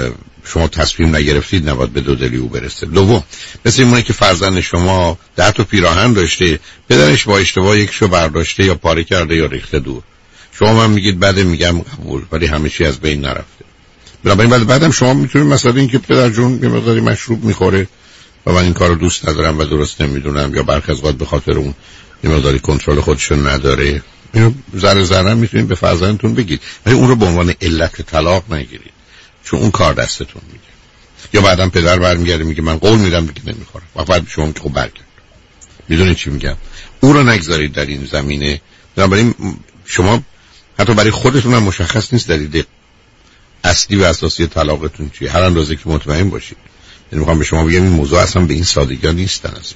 شما تصمیم نگرفتید نباید به دودلی او برسه. دوم مثل اینه که فرزند شما ده تا پیراهن داشته، پدرش با اشتباه یکشو برداشته یا پاره کرده یا ریخته دور. شما من میگید بعد میگم قبول، ولی همه چی از بین نرفته. بنابراین بعد بعدم شما میتونید مثلا اینکه پدر جون یه مقداری مشروب میخوره و من این کارو دوست ندارم و درست نمیدونم، یا برخی از اوقات به خاطر اون یه مقداری کنترل خودشو نداره، اینو ذره ذره میتونید به فرزندتون بگید، ولی اون رو به عنوان علت طلاق نگیرید، چون اون کار دستتون میگه. یا بعدم پدر برمیگره میگه من قول میدم دیگه نمیخورم، و بعد شما میگید خب برگرد. میدونید چی میگم؟ اون رو نگذارید در این زمینه. بنابراین شما حتی برای خودتون هم مشخص نیست دلیل اصلی و اساسی طلاقتون چیه، هر اندازه که مطمئن باشید. یعنی میخوام به شما بگم این موضوع اصلا به این سادگی نیستن عزیز.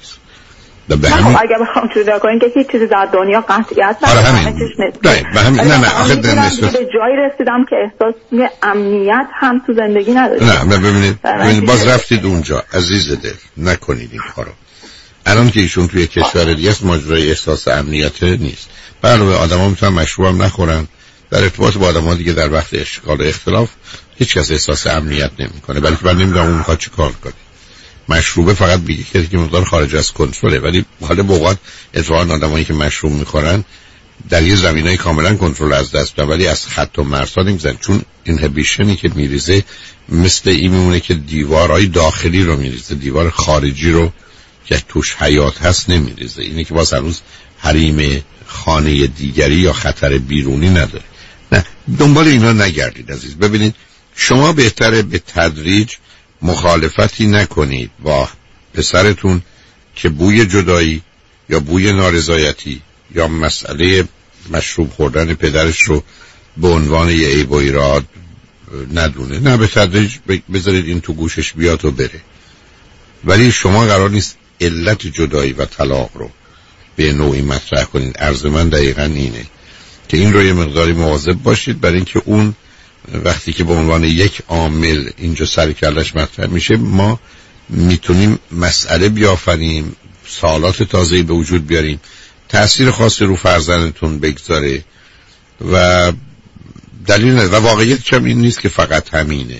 به همین اگه بخوام جدا کنیم که هیچ چیزی در دنیا قطعیت نداره، همه چیز نیست. نه به همین نه نه آخه دنیست به جایی رسیدم که احساس می امنیت هم تو زندگی نداره. نه نه ببینید ببینید باز رفتید اونجا عزیز دل، نکنید این کارو. الان که ایشون توی کشور دیگه است ماجرای احساس امنیت نیست. علاوه آدم‌ها میتونن مشروب هم نخورن، در ارتباط با آدم‌ها دیگه در وقت اشکال و اختلاف هیچ کس احساس امنیت نمی‌کنه، بلکه من نمی‌دونم اون می‌خواد چیکار کنه. مشروبه فقط میگه کسی که مقدار خارج از کنترله، ولی حالا به اوقات اتفاقا آدمایی که مشروب می‌خورن در یه زمینه‌ای کاملا کنترل از دست میدن، ولی از خط و مرزها نمی‌زنن، چون اینهیبیشنی که میریزه مثل این میمونه که دیوارهای داخلی رو میریزه، دیوار خارجی رو که توش حیات هست نمیریزه. اینه که واسه هنوز حریم خانه دیگری یا خطر بیرونی نداره. نه دنبال اینا نگردید عزیز. ببینید شما بهتره به تدریج مخالفتی نکنید با پسرتون که بوی جدایی یا بوی نارضایتی یا مسئله مشروب خوردن پدرش رو به عنوان یه عیب و ایراد ندونه. نه به تدریج بذارید این تو گوشش بیاد و بره. ولی شما قرار نیست علت جدایی و طلاق رو به نوعی مطرح کنید. عرض من دقیقاً اینه که این رو یه مقداری مواظب باشید، برای اینکه اون وقتی که به عنوان یک عامل اینجا سر کلش مطرح میشه ما میتونیم مسئله بیافریم، سوالات تازه‌ای به وجود بیاریم، تأثیر خاصی رو فرزندتون بگذاره و دلیل نه. و واقعیت هم این نیست که فقط همینه،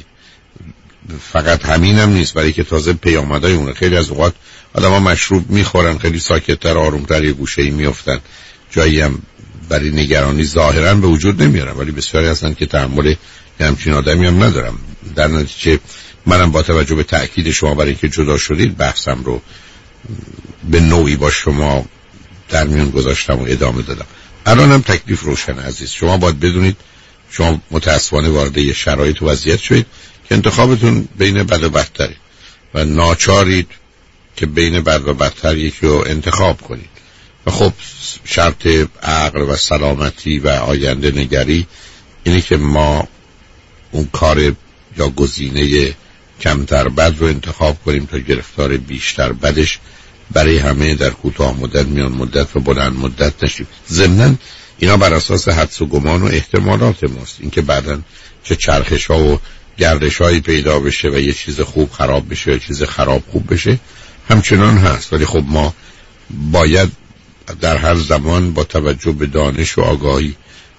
فقط همین هم نیست، برای که تازه پیامدهای اونه. خیلی از اوقات آدم ها مشروب میخورن، خیلی ساکت‌تر آرومتر یه گوشه‌ای میافتن، جایی هم برای نگرانی ظاهرا به وجود نمیارن، ولی بسیاری هستن که تحمل همچین آدمی هم ندارم. در نتیجه منم با توجه به تأکید شما برای اینکه جدا شدید بحثم رو به نوعی با شما در میون گذاشتم و ادامه دادم. الان هم تکلیف روشن عزیز. شما باید بدونید شما متاسفانه وارد یه شرایط و وضعیت شدید که انتخابتون بین بد و بدتره و ناچارید که بین بد و بدتر یکی رو انتخاب کنید. و خب شرط عقل و سلامتی و آینده نگری اینه که ما اون کار یا گزینه کمتر بد رو انتخاب کنیم تا گرفتار بیشتر بدش برای همه در کوتاه مدت، میان مدت و بلند مدت نشیم. ضمناً اینا بر اساس حدس و گمان و احتمالات ماست. اینکه بعداً چه چرخش ها و گردش هایی پیدا بشه و یه چیز خوب خراب بشه یا چیز خراب خوب بشه همچنان هست، ولی خب ما باید در هر زمان با توجه به دانش و آگاهی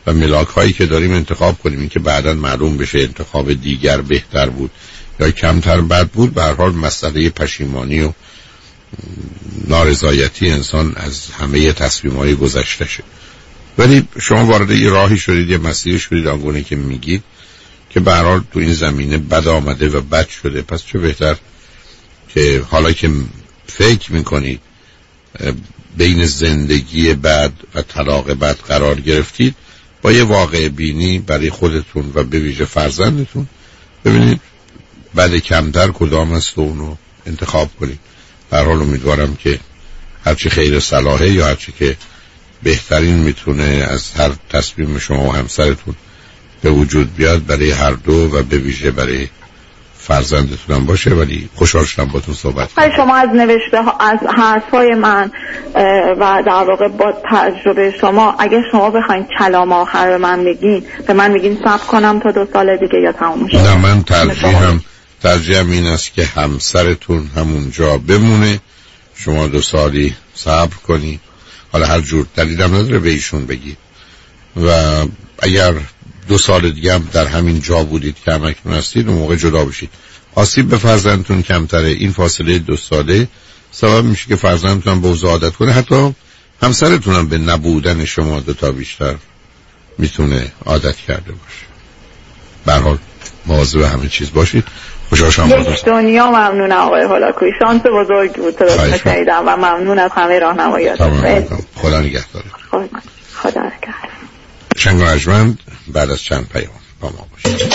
و ملاک هایی که داریم انتخاب کنیم. این که بعداً معلوم بشه انتخاب دیگر بهتر بود یا کمتر بد بود، به هر حال مسئله پشیمانی و نارضایتی انسان از همه تصمیم‌های گذشته‌شه. ولی شما وارد یه راهی شدید، یه مسیری شدید آنگونه که میگید که به هر حال تو این زمینه بد آمده و بد شده. پس چه بهتر که حالا که فکر میکنید بین زندگی بد و طلاق بد قرار گرفتید، با یه واقع بینی برای خودتون و به ویژه فرزندتون ببینید بد کمتر کدام است و اونو انتخاب کنید. به هر حال امیدوارم که هرچی خیر صلاحه یا هرچی که بهترین میتونه از هر تصمیم شما و همسرتون به وجود بیاد برای هر دو و به ویژه برای فرزندتون هم باشه. ولی خوشحال شدم باتون صحبت کنم. شما از نوشته ها، از حرفای من و در واقع با تجربه شما، اگه شما بخواین کلام آخر به من بگین، به من میگین صبر کنم تا دو سال دیگه یا تموم شه؟ نه، من ترجیحم ترجیحم این است که همسرتون همونجا بمونه، شما دو سالی صبر کنی. حالا هر جور دلیلم نداره به ایشون بگید و اگر دو سال دیگه هم در همین جا بودید که همکنون هستید، اون موقع جدا بشید. آسیب به فرزندتون کمتره. این فاصله دو ساله سبب میشه که فرزندتون به اوضاع عادت کنه، حتی همسرتون هم به نبودن شما دو تا بیشتر میتونه عادت کرده باشه. به هر حال مواظب همه چیز باشید. خوشحال شدم. یک دنیا ممنون آقای هولاکویی، شانس بزرگ بود تو شنیدم و ممنون از همه راهنماییاتون. خدا نگهدار. خدا نگهدار. شنگ ارجمند بعد از چند پیام با ما باشید.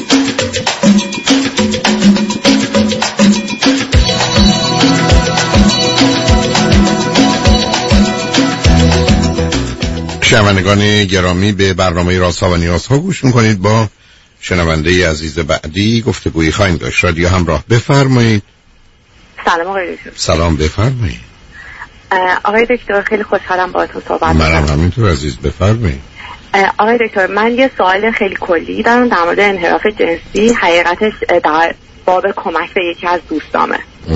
شنوندگان گرامی، به برنامه رازها و نیازها گوش میکنید. با شنونده عزیز بعدی گفتگویی خواهیم داشت. رادیو همراه، بفرمایید. سلام آقای دکتر. سلام، بفرمایید. آقای دکتر خیلی خوشحالم باهاتون صحبت می‌کنم. منم همینطور عزیز، بفرمایید. آقای دکتر من یه سوال خیلی کلی دارم در مورد انحراف جنسی. حقیقتش در باب کمک به یکی از دوستامه.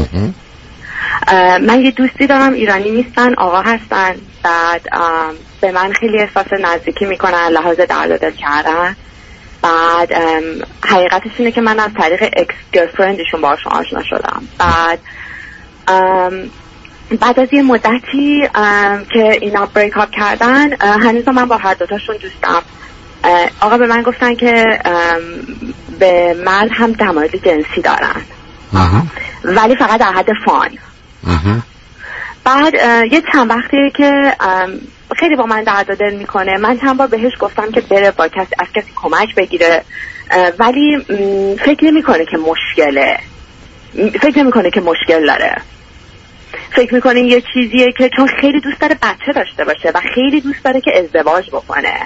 من یه دوستی دارم، ایرانی نیستن، آقا هستن. بعد به من خیلی احساس نزدیکی میکنن، لحاظ درد و دل کردن. بعد حقیقتش اینه که من از طریق اکس گرلفرندشون باشون آشنا شدم. بعد بعد از یه مدتی که اینا بریک اپ کردن، هنوز من با هر دوتاشون دوستم. آقا به من گفتن که به من هم تمایل جنسی دارن، ولی فقط در حد فان. بعد یه چند وقتیه که خیلی با من درد و دل میکنه. من چند بار بهش گفتم که بره با کسی از کسی کمک بگیره، ولی فکر نمیکنه که مشکله، فکر نمیکنه که مشکل داره. فکر میکنه یه چیزیه که چون خیلی دوست داره بچه داشته باشه و خیلی دوست داره که ازدواج بکنه.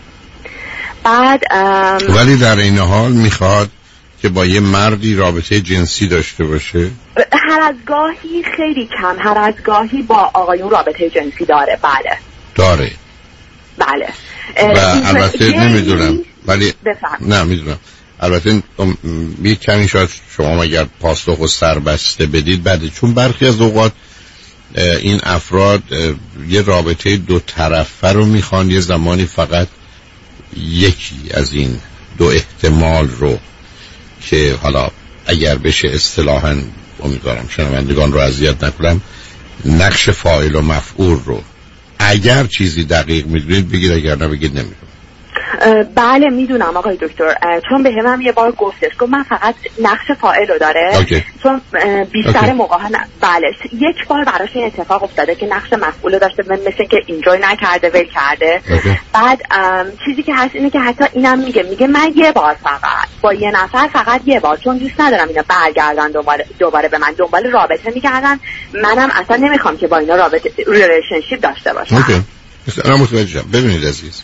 بعد ولی در این حال میخواد که با یه مردی رابطه جنسی داشته باشه. هر از گاهی، خیلی کم، هر از گاهی با آقایون رابطه جنسی داره. بله داره. بله. و البته نمیدونم ولی بفهم. نه میدونم البته یک کمی شاید شما اگر پاسخ و سربسته بدید بعد، چون برخی از اوقات این افراد یه رابطه دو طرفه رو میخوان، یه زمانی فقط یکی از این دو احتمال رو که حالا اگر بشه اصطلاحاً، امیدوارم شنوندگان رو اذیت نکنم، نقش فاعل و مفعول رو اگر چیزی دقیق میدونید بگید، اگر نه بگید نمیدونم. بله میدونم آقای دکتر، چون به هم یه بار گفتش گفت من فقط نقش فاعل رو داره. اوکی. چون بیشتر موقع ها بله یک بار براش این اتفاق افتاده که نقش مفعول رو داشته، مثل که اینجوری نکرده ول کرده. اوکی. بعد چیزی که هست اینه که حتی اینم میگه میگه من یه بار فقط با یه نفر فقط یه بار، چون دوست ندارم اینا برگردن دوباره دوباره به من دنبال رابطه میگردن، منم اصلا نمیخوام که با اینا رابطه ریلیشنشیپ داشته باشم. اوکی. اصلا متوجهم. ببینید عزیز،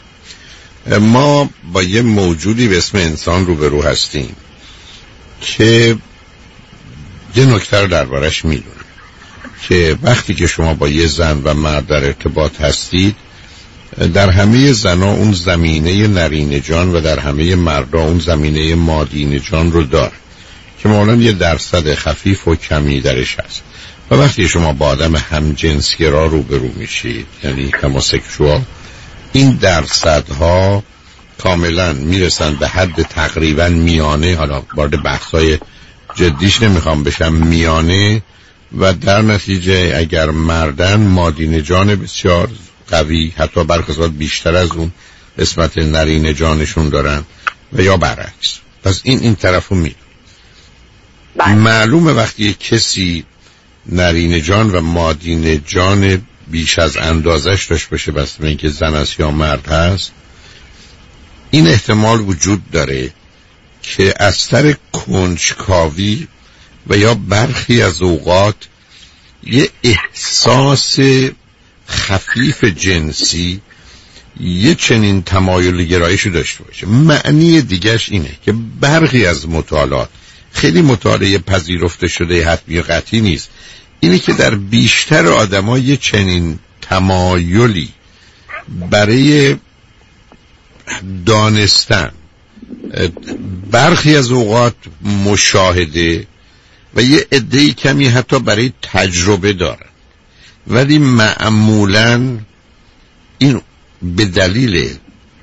ما با یه موجودی به اسم انسان روبرو هستیم که یه نکته رو دربارش میدونم که وقتی که شما با یه زن و مرد در ارتباط هستید، در همه زنها اون زمینه نرینه جان و در همه مردا اون زمینه مادینه جان رو داره که معمولا یه درصد خفیف و کمی درش هست. و وقتی شما با آدم همجنسگرا روبرو میشید، یعنی هموسکشوال، این درصدها کاملا میرسن به حد تقریبا میانه، حالا وارد بحث‌های جدیش نمیخوام بشم، میانه، و در نتیجه اگر مردن مادین جان بسیار قوی، حتی برخلاف بیشتر از اون قسمت نرین جانشون دارن و یا برعکس. پس این این طرفو میدون. معلومه وقتی کسی نرین جان و مادین جان بیش از اندازش داشت بشه، بس به اینکه زن است یا مرد هست، این احتمال وجود داره که از سر کنجکاوی و یا برخی از اوقات یه احساس خفیف جنسی یه چنین تمایل گرایشی داشته باشه. معنی دیگرش اینه که برخی از مطالعات، خیلی مطالعه پذیرفته شده حتمی و قطعی نیست، اینه که در بیشتر آدم‌ها یه چنین تمایلی برای دانستن، برخی از اوقات مشاهده و یه عده‌ای کمی حتی برای تجربه دارن، ولی معمولاً این به دلیل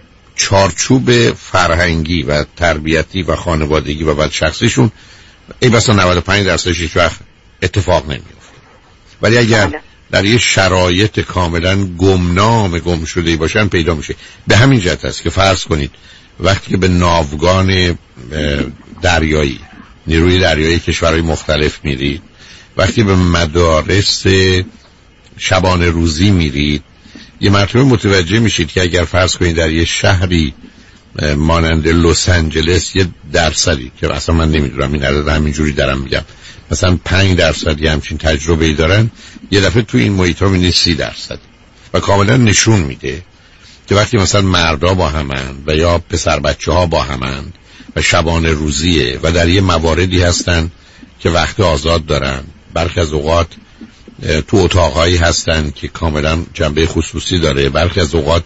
چارچوب فرهنگی و تربیتی و خانوادگی و بعد شخصیشون ای بسا نود و پنج درصدش هیچ وقت اتفاق نمیفته. ولی اگر در یه شرایط کاملا گمنام گم شده باشن پیدا میشه. به همین جهت است که فرض کنید وقتی که به ناوگان دریایی، نیروی دریایی کشورهای مختلف میرید، وقتی به مدارس شبانه روزی میرید، یه مرتبه متوجه میشید که اگر فرض کنید در یه شهری مانند لس آنجلس یه درصدی که اصلا من نمیدونم این عدد همینجوری دارم میگم، مثلا پنج درصدی همچین تجربه‌ای دارن، یه دفعه تو این محیط ها می‌بینید سی درصد و کاملا نشون میده که وقتی مثلا مردا با همن و یا پسر بچه ها با همن و شبانه روزیه و در یه مواردی هستن که وقت آزاد دارن، برخی از اوقات تو اتاقهایی هستن که کاملا جنبه خصوصی داره، برخی از اوقات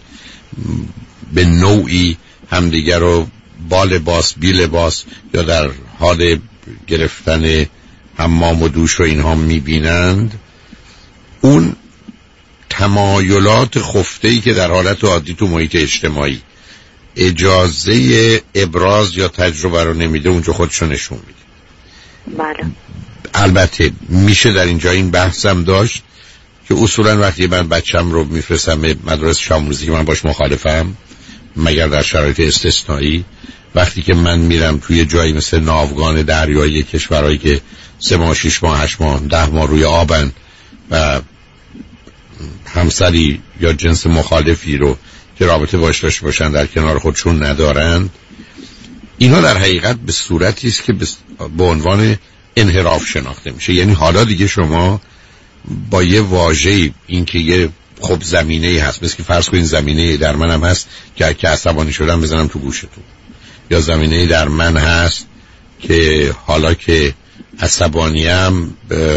به نوعی همدیگر رو با لباس بی لباس یا در حال گرفتن حمام و دوش و اینها میبینند، اون تمایلات خفته‌ای که در حالت عادی تو محیط اجتماعی اجازه ابراز یا تجربه رو نمیده، اونجا خودشو نشون میده. بله. البته میشه در اینجا این بحثم داشت که اصولا وقتی من بچم رو میفرستم به مدرسه شامروزی که من باش مخالفم مگر در شرایط استثنایی، وقتی که من میرم توی جایی مثل ناوگان دریایی کشورهایی که سه ماه شش ماه هشت ماه ده ماه روی آبن و همسری یا جنس مخالفی رو که رابطه باش داشته باشن در کنار خودشون ندارن، اینا در حقیقت به صورتی است که به عنوان انحراف شناخته میشه. یعنی حالا دیگه شما با یه واژه این که یه خب زمینه‌ای هست، مثل که فرض کنین زمینه‌ای در منم هست که که عصبانی شدم بزنم تو گوشتون، یا زمینه‌ای در من هست که حالا که عصبانیم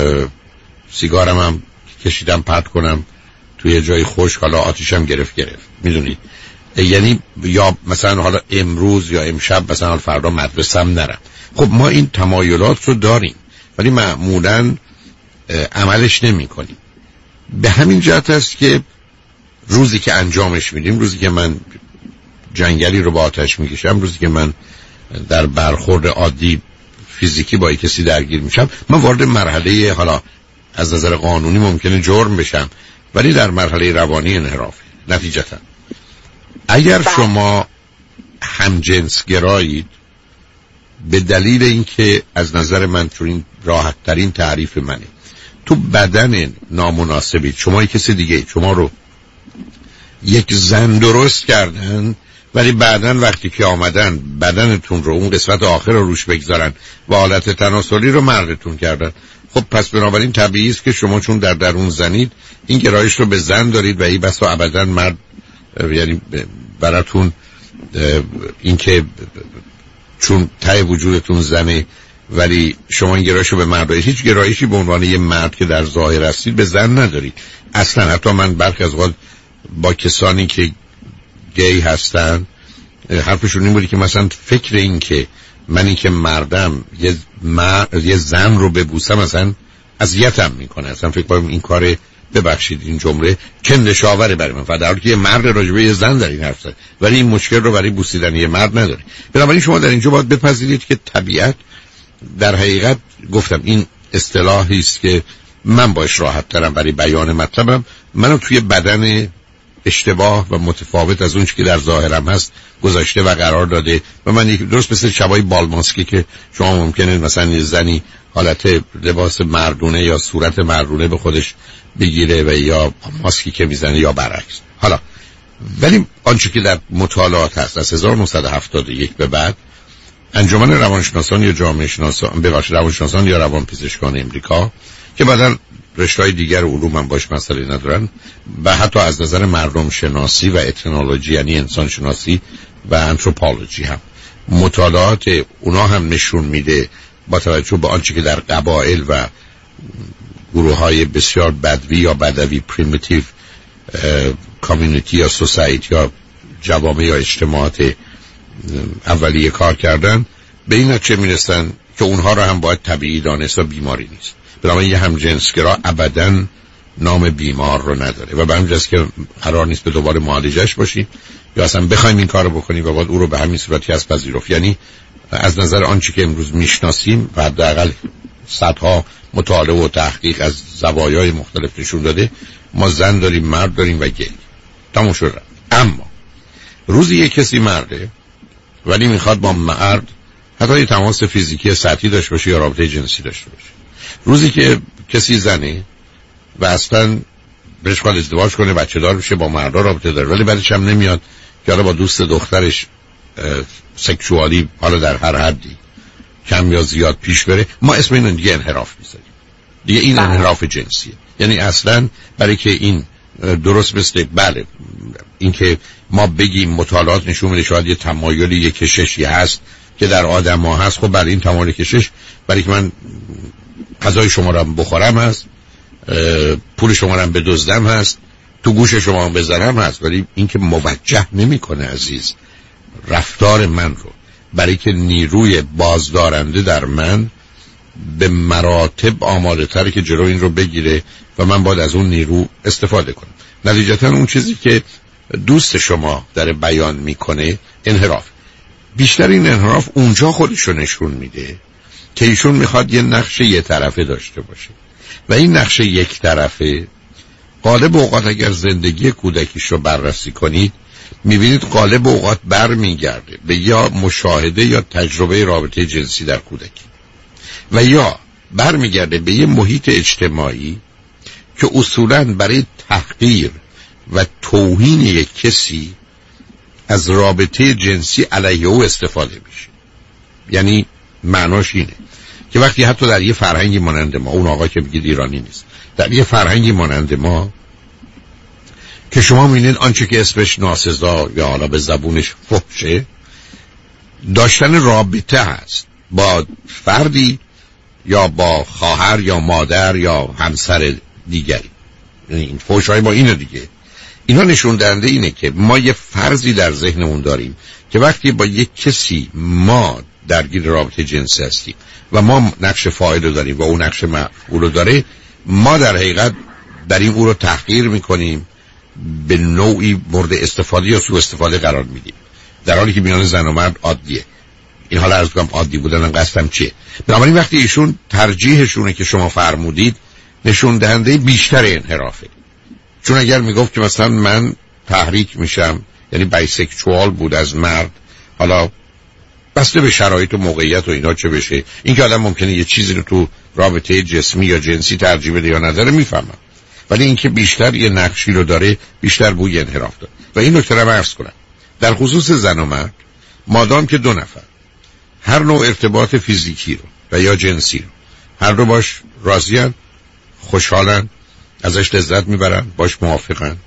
سیگارم هم کشیدم پرت کنم توی جای خشک، حالا آتیشم گرفت گرفت میدونید. یعنی یا مثلا حالا امروز یا امشب مثلا فردا مدرسه‌ام نرم. خب ما این تمایلات رو داریم ولی معمولاً عملش نمی کنیم. به همین جهت است که روزی که انجامش میدیم، روزی که من جنگلی رو با آتش میکشم، روزی که من در برخورد عادی فیزیکی با کسی درگیر میشم، من وارد مرحله، حالا از نظر قانونی ممکنه جرم بشم ولی در مرحله روانی انحرافه. نتیجتا اگر شما همجنس گرایید به دلیل اینکه از نظر من چون این راحت ترین تعریف منه، تو بدن نامناسبی شما یک کسی دیگه شما رو یک زن درست کردن ولی بعدن وقتی که آمدن بدنتون رو اون قسمت آخر رو روش بگذارن و حالت تناسلی رو مردتون کردن، خب پس بنابراین طبیعی است که شما چون در درون زنید این گرایش رو به زن دارید و این بسا ابدا مرد، یعنی براتون این که چون ته وجودتون زنه ولی شما این گرایش رو به مرد دارید، هیچ گرایشی به عنوان یه مرد که در ظاهر هستید به زن ندارید اصلا. حتی من برخی از اوقات با کسانی که گی هستن حرفشون این بودی که مثلا فکر این که منی که مردم یه, مرد، یه زن رو ببوسم اصلا اذیتم میکنه، اصلا فکر کنم این کار ببخشید این جمله کندشاوره برای من، و در حالی که یه مرد راجبه یه زن در این حرف زد، ولی این مشکل رو برای بوسیدن یه مرد نداره. بنابراین شما در اینجا باید بپذیرید که طبیعت در حقیقت، گفتم این اصطلاحی است که من باش راحت ترم برای بیان مطلبم، منو توی بدن اشتباه و متفاوت از اون چیزی که در ظاهرم هست گذاشته و قرار داده و من یک درست مثل شبای بالماسکی که شما ممکنه مثلا یه زنی حالت لباس مردونه یا صورت مردونه به خودش بگیره و یا ماسکی که میزنه یا برعکس. حالا ولی آنچه که در مطالعات هست از هزار و نهصد و هفتاد و یک به بعد انجمن روانشناسان یا جامعه شناسان ببخشید روانشناسان یا روانپزشکان امریکا که بعداً رشته‌های دیگر علوم هم باش مسئله ندارن و حتی از نظر مردم شناسی و اتنولوژی یعنی انسان شناسی و انتروپولوژی هم مطالعات اونا هم نشون میده با توجه به آنچه که در قبایل و گروه‌های بسیار بدوی یا بدوی پریمیتیو کامیونیتی یا سوسایتی یا جوامع یا اجتماعات اولیه کار کردن به این نتیجه میرسن که اونها رو هم باید طبیعی دانست و بیماری نیست. بنابراین یه همجنسگرا ابداً نام بیمار رو نداره و به همین جاست که قرار نیست به دوباره معالجش باشی یا اصلا بخوایم این کارو بکنی و بعد او رو به همین صورتی از پذیرفت. یعنی از نظر آنچه که امروز میشناسیم و حداقل صدها مطالعه و تحقیق از زوایای مختلف نشون داده ما زن داریم، مرد داریم و گی. تموم شد. اما روزی یک کسی مرده ولی میخواد با مرد حتی یه تماس فیزیکی سطحی داشته باشه یا رابطه جنسی داشته باشه. روزی که کسی زنه و اصلا بهش خواهد ازدواج کنه بچه دار بشه با مردا رابطه داره ولی بعدش هم نمیاد که حالا با دوست دخترش سکشوالی حالا در هر حدی کم یا زیاد پیش بره، ما اسم اینو دیگه انحراف میذاریم. دیگه این انحراف جنسیه. یعنی اصلا برای که این درست مثل بله این که ما بگیم مطالعات نشون میده شاید یه تمایلی یه کششی هست که در آدم ها هست، خب برای این تمایل کشش برای که من غذای شما رو بخورم هست، پول شما رو بدزدم هست، تو گوش شما رو بزنم هست، ولی این که موجه نمی کنه عزیز رفتار من رو برای که نیروی بازدارنده در من به مراتب آماده تره که جلو این رو بگیره و من باید از اون نیرو استفاده کنم. نتیجتا اون چیزی که دوست شما در بیان میکنه انحراف، بیشتر این انحراف اونجا خودشو نشون میده که ایشون میخواد یه نقش یه طرفه داشته باشه و این نقش یک طرفه غالب اوقات اگر زندگی کودکیش رو بررسی کنید میبینید غالب اوقات بر میگرده به یا مشاهده یا تجربه رابطه جنسی در کودکی و یا بر میگرده به یه محیط اجتماعی که اصولاً برای تحقیر و توهین یک کسی از رابطه جنسی علیه او استفاده میشه. یعنی معناش اینه که وقتی حتی در یه فرهنگی مانند ما، اون آقا که بگید ایرانی نیست، در یه فرهنگی مانند ما که شما میبینید آنچه که اسمش ناسزا یا حالا به زبونش فحشه داشتن رابطه هست با فردی یا با خواهر یا مادر یا همسر دیگری، این فحش‌های ما اینه دیگه. اینا نشون دهنده اینه که ما یه فرضی در ذهنمون داریم که وقتی با یک کسی ما درگیر رابطه جنسی هستیم و ما نقش فاعل رو داریم و اون نقش مفعول رو داره، ما در حقیقت در این او رو تحقیر میکنیم، به نوعی مورد استفاده یا سوء استفاده قرار میدیم، در حالی که میان زن و مرد عادیه. این حالا عرض کنم عادی بودن قصدم چیه. بنابراین وقتی ایشون ترجیحشونه که شما فرمودید نشون دهنده بیشتر انحرافه. چون اگر میگفت که مثلا من تحریک میشم، یعنی بایسکشوال بود از مرد، حالا بسته به شرایط و موقعیت و اینا چه بشه، این که آدم ممکنه یه چیزی رو تو رابطه جسمی یا جنسی ترجیح بده یا نداره میفهمم، ولی این که بیشتر یه نقشی رو داره بیشتر بوی انحراف داره. و این نکته رو عرض کنم در خصوص زن و مرد، مادام که دو نفر هر نوع ارتباط فیزیکی رو و یا جنسی رو هر دو باش راضی‌اند، خوشحالن، ازش لذت میبرن، باش موافقن،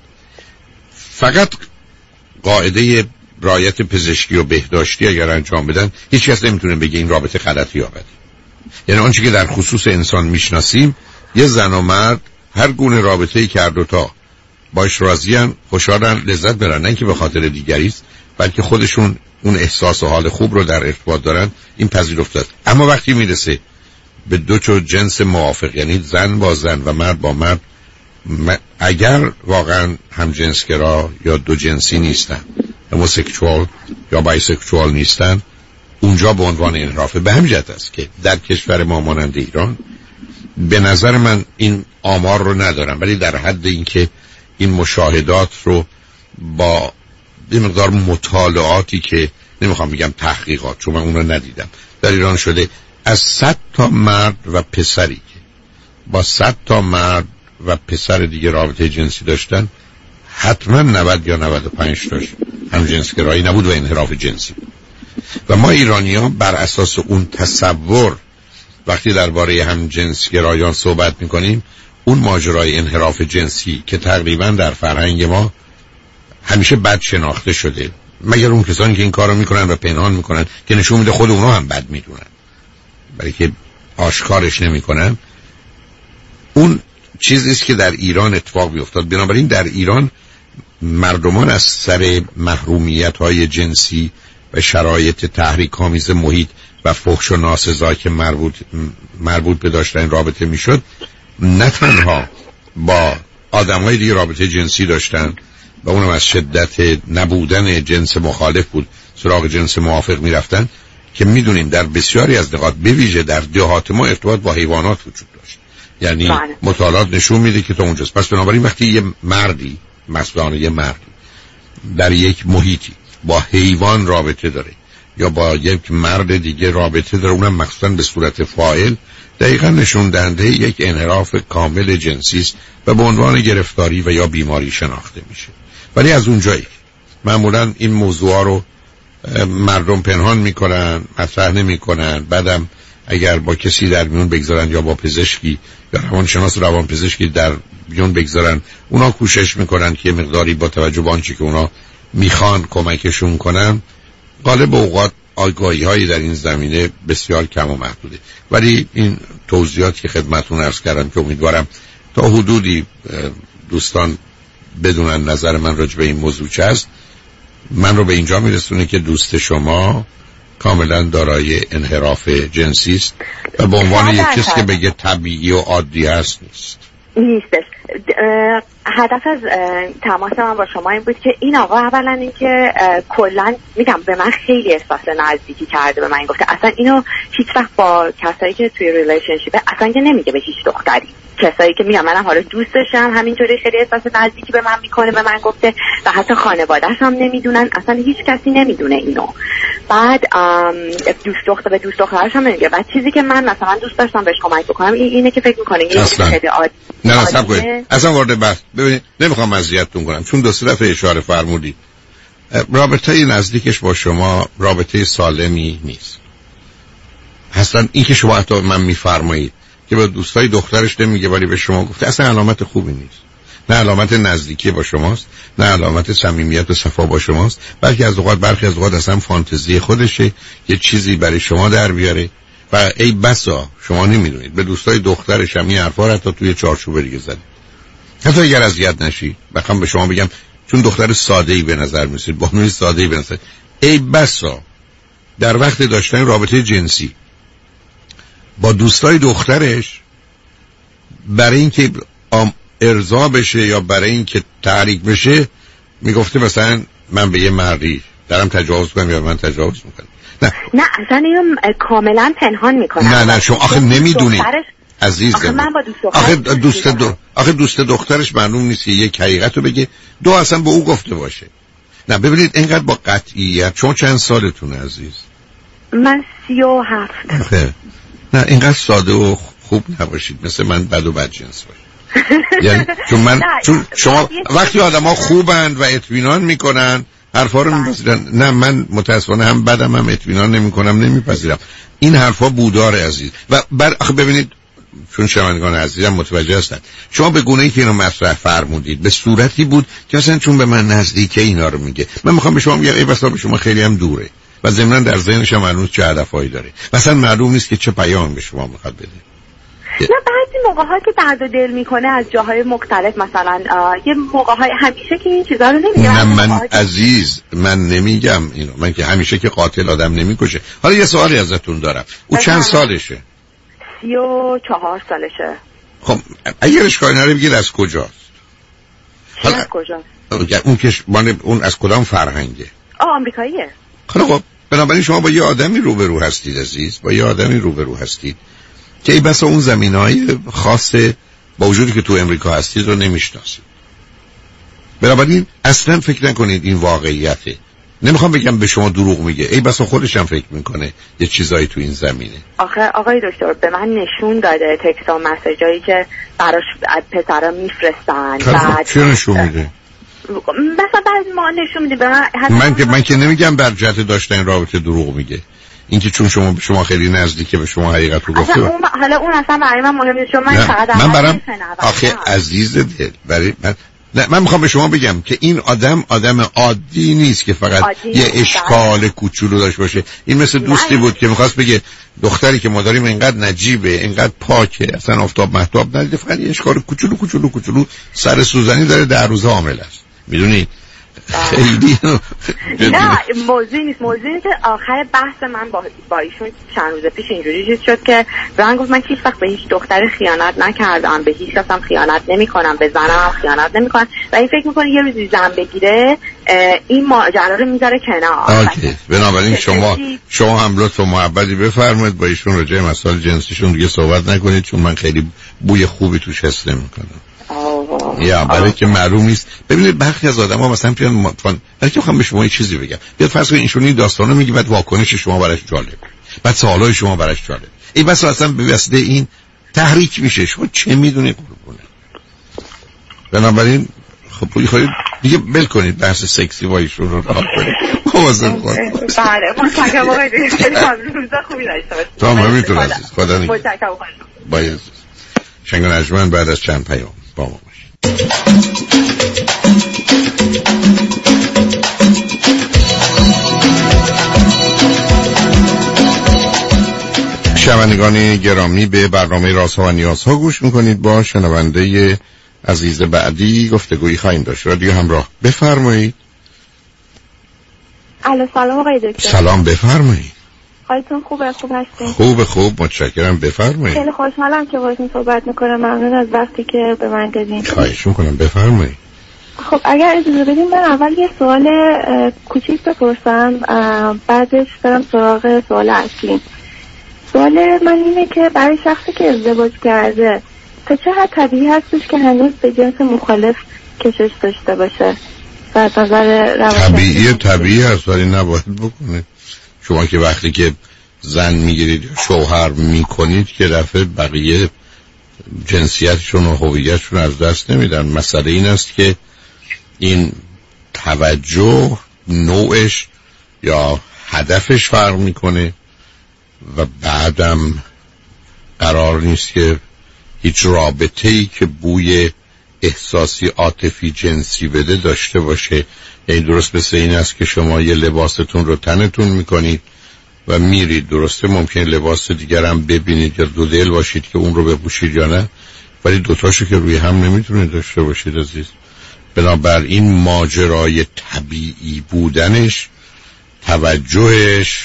فقط قاعده رعایت پزشکی و بهداشتی اگر انجام بدن هیچ کس نمیتونه بگه این رابطه غلطی یا بدی. یعنی آنچه که در خصوص انسان میشناسیم، یه زن و مرد هر گونه رابطه‌ای که هر دوتا باش راضی‌اند، خوشحالن، لذت برن، نه اینکه به خاطر دیگری است بلکه خودشون اون احساس و حال خوب رو در ارتباط دارن، این پذیرفته است. اما وقتی میرسه به دو تا جنس موافق، یعنی زن با زن و مرد با مرد، اگر واقعا همجنسگرا یا دو جنسی نیستن، هموسکسوال یا بایسکسوال نیستن، اونجا به عنوان انحرافه. به همین جهت است که در کشور ما مانند ایران به نظر من این آمار رو ندارم، ولی در حد اینکه این مشاهدات رو با یه مقدار مطالعاتی که نمیخوام بگم تحقیقات چون من اون رو ندیدم، در ایران شده از صد تا مرد و پسری که با صد تا مرد و پسر دیگه رابطه جنسی داشتن، حتما نود یا نود و پنج تاش همجنسگرایی نبود و انحراف جنسی بود. و ما ایرانی‌ها بر اساس اون تصور وقتی درباره همجنسگرایان صحبت می‌کنیم، اون ماجرای انحراف جنسی که تقریبا در فرهنگ ما همیشه بد شناخته شده، مگر اون کسانی که این کارو میکنن و پنهان میکنن که نشون میده خود اونا هم بد میدونن برای که آشکارش نمیکنن، اون چیزی است که در ایران اتفاق بیفتاد. بنابراین در ایران مردمان از سر محرومیت‌های جنسی و شرایط تحریک‌آمیز محیط و فحش و ناسزا که مربوط مربوط به داشتن رابطه میشد، نه تنها با آدم‌های دیگه رابطه جنسی داشتن و اونم از شدت نبودن جنس مخالف بود سراغ جنس موافق میرفتن، که میدونیم در بسیاری از نقاط به ویژه در دهات ما ارتباط با حیوانات وجود داشت. یعنی بله. مطالعات نشون میده که تا اونجاست. پس بنابراین وقتی یه مردی مثلا یه مردی در یک محیطی با حیوان رابطه داره یا با یک مرد دیگه رابطه داره، اونم مخصوصا به صورت فاعل، دقیقا نشون دهنده یک انحراف کامل جنسی است و به عنوان گرفتاری و یا بیماری شناخته میشه. ولی از اونجایی معمولا این موضوع رو مردم پنهان میکنن، مطرح نمیکنن، بعدم اگر با کسی در میون بگذارن یا با پزشکی یا روانشناس روانپزشکی در میون بگذارن، اونا کوشش میکنن که مقداری با توجه به آنچه که اونا میخوان کمکشون کنن. غالب اوقات آگاهی هایی در این زمینه بسیار کم و محدوده. ولی این توضیحاتی که خدمتتون عرض کردم که امیدوارم تا حدودی دوستان بدونن نظر من راجع به این موضوع چه است، من رو به اینجا میرسونه که دوست شما کاملا دارای انحراف جنسی است و به عنوان یک کسی که بگه طبیعی و عادی هست نیست. نیستش. هدف از تماس من با شما این بود که این آقا اولا این که کلا میگم به من خیلی احساس نزدیکی کرده، به من گفته اصلا اینو هیچ وقت با کسایی که توی ریلیشنشیپه اصلا که نمیگه به هیچ دختری، کسایی که میگم منم حالا دوست داشتم همینطوری خیلی احساس نزدیکی به من میکنه به من گفته و حتی خانواده‌اش هم نمیدونن، اصلا هیچ کسی نمیدونه اینو. بعد دوست دختر به دوست دخترش هم نمیگه. بعد چیزی که من مثلا دوست داشتم بهش کمک بکنم این اینه که فکر میکنه این خیلی عادی. نه نه صبر کنید، اصلا وارد بحث ببینید، نمیخوام اذیتتون کنم چون دو سه دفعه اشاره فرمودید رابطه نزدیکش با شما رابطه سالمی نیست. اصلا این که شما حتی من میفرمایید که به دوستای دخترش نمیگه ولی به شما گفته، اصلا علامت خوبی نیست. نه علامت نزدیکی با شماست، نه علامت صمیمیت و صفا با شماست، بلکه از اوقات برخی از اوقات اصلا فانتزی خودشه یه چیزی برای شما در بیاره و ای بسا شما نمیدونید به دوستای دخترش هم این حرفا رو حتی توی چارچوب دیگه زده. حتی اگر اذیت نشی بخوام به شما بگم چون دختر ساده‌ای به نظر میسید، بانوی ساده‌ای به نظر، ای بسا در وقت داشتن رابطه جنسی با دوستای دخترش برای اینکه ارضا بشه یا برای اینکه تحریک بشه میگفته مثلا من به یه مردی دارم تجاوز کنم یا من تجاوز میکنم. نه نه اصلا اینو کاملا پنهان میکنم. نه نه شما آخه نمیدونید عزیزم، آخه من با دوست آخه دوست دو... آخه دوست دخترش معلوم نیست که یک حقیقت رو بگه، دو اصلا به او گفته باشه. نه ببینید اینقدر با قطعیت. شما چند سالتونه عزیز؟ من سی و هفت. آخه نه اینقدر ساده و خوب نباشید مثل من بد و بد جنس باشید. یعنی چون من چون شما وقتی آدما خوبند و اطمینان میکنن حرفا رو میپذیرن، نه من متاسفانه هم بدم هم اطمینان نمیکنم نمیپذیرم. این حرفا بودار عزیز. و بر آخه ببینید چون شنوندگان عزیزم متوجه هستن شما به گونه‌ای که اینو مطرح فرمودید به صورتی بود که مثلا چون به من نزدیکه اینا رو میگه. من میخوام به شما بگم ای بسا به شما خیلی هم دوره و ضمن در ذهنش هم هنوز چه هدفایی داره، مثلا معلوم نیست که چه پیام به شما میخواد بده. نه بعضی موقع‌ها که درد و دل میکنه از جاهای مختلف، مثلا یه موقع‌های همیشه که این چیزا رو نمیگم. نه من عزیز من نمیگم اینو، من که همیشه که قاتل آدم نمیکشه. حالا یه سوالی ازتون دارم، او چند سالشه؟ سی و چهار سالشه. خب اگر اشکال نداره بگید از کجاست؟ حالا از کجاست؟ اون که اون از کدام فرهنگه؟ آه آمریکاییه. خب بنابراین شما با یه آدمی روبرو هستید عزیز، با یه آدمی روبرو هستید که ای بسا اون زمینهای خاص با وجودی که تو امریکا هستید رو نمیشناسید. بنابراین اصلا فکر نکنید این واقعیته. نمیخوام بگم به شما دروغ میگه، ای بسا خودش هم فکر میکنه یه چیزایی تو این زمینه. آخه آقای دکتر به من نشون داده تکست و مسیجایی که براش پسرا میفرستن. بعد چه نشون میده؟ مثلا بعضی ما نشون میده به من من که من که نمیگم بر جهت داشتن رابطه دروغ میگه، اینکه چون شما به شما خیلی نزدیکه به شما حقیقت رو گفته. اون حالا اون اصلا برای من مهم نیست، چون من فقط من برام آخه عزیز دل برای من نه، من میخوام به شما بگم که این آدم آدم عادی نیست که فقط یه اشکال کوچولو داشته باشه. این مثل دوستی بود که میخواست بگه دختری که ما داریم اینقدر نجیبه، اینقدر پاکه، اصلا آفتاب مهتاب ندیده، فقط یه اشکال کوچولو کوچولو کوچولو سر سوزنی داره، در روزه حامل است. میدونی خیلی نه موضوع نیست. موضوعی که آخر بحث من با با ایشون چند روز پیش اینجوری چیز شد که به من گفت من هیچ وقت به هیچ دختر خیانت نکردم، به هیچ کس هم خیانت نمیکنم، به زنم هم خیانت نمیکنم و این فکر میکنه یه روزی زن بگیره این ماجرا رو میذاره کنار. اوکی. بنابراین شما شما هم لطف و محبتی بفرمایید با ایشون راجع به مسائل جنسیشون دیگه صحبت نکنید، چون من خیلی بوی خوبی توش حس نمیکنم. یا برای که معلوم نیست. ببینید برخی از آدم‌ها مثلا پیان برای که بخوام به شما یه چیزی بگم، بیاد فرض کنید اینشون این داستانو میگه، بعد واکنش شما براش جالب، بعد سوالای شما براش جالب، این بس اصلا به واسطه این تحریک میشه. شما چه میدونید قربونه؟ بنابراین خب خودید دیگه بل کنید بحث سکسی با ایشون رو راه کنید. مواظب خودتون باشید. بله متشکرم آقای دکتر، روز خوبی داشته باشید. تو هم همینطور عزیز. خدا نگهدار. متشکرم. باید شنگ نجمن بعد از چند پیام با ما باشید. شنوندگان گرامی به برنامه رازها و نیازها گوش میکنید. با شنونده عزیز بعدی گفتگویی خواهیم داشت. رادیو همراه بفرمایید. الو سلام آقای دکتر. سلام بفرمایید. حالتون خوبه؟ خوب هستین؟ خوب خوب متشکرم بفرمایید. خیلی خوشحالم که باهاتون صحبت میکنم. ممنون از وقتی که به من دادین. خواهش میکنم بفرمایید. خب اگر اجازه بدین من اول یه سوال کوچیک بپرسم، بعدش برم سراغ سوال اصلی. سوال من اینه که برای شخصی که ازدواج کرده تا چه حد طبیعی هستش که هنوز به جنس مخالف کشش داشته باشه؟ از نظر روانشناسی طبیعیه طبیعی هست ولی نباید بکنه. شما که وقتی که زن میگیرید یا شوهر میکنید که دفعه بقیه جنسیتشون و هویتشون از دست نمیدن. مسئله این است که این توجه نوعش یا هدفش فرق میکنه و بعدم قرار نیست که هیچ رابطه‌ای که بوی احساسی عاطفی جنسی بده داشته باشه. یعنی درست مثل این است که شما یه لباستون رو تنتون میکنید و میرید، درسته ممکنه لباس دیگر هم ببینید یا دو دل باشید که اون رو بپوشید یا نه، ولی دوتاشو که روی هم نمیتونید داشته باشید عزیز. بنابراین ماجرای طبیعی بودنش، توجهش،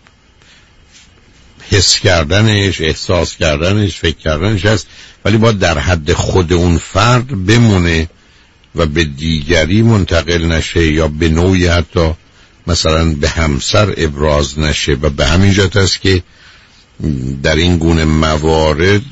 حس کردنش، احساس کردنش، فکر کردنش هست، ولی باید در حد خود اون فرد بمونه و به دیگری منتقل نشه یا به نوعی حتی مثلا به همسر ابراز نشه. و به همین جهت است که در این گونه موارد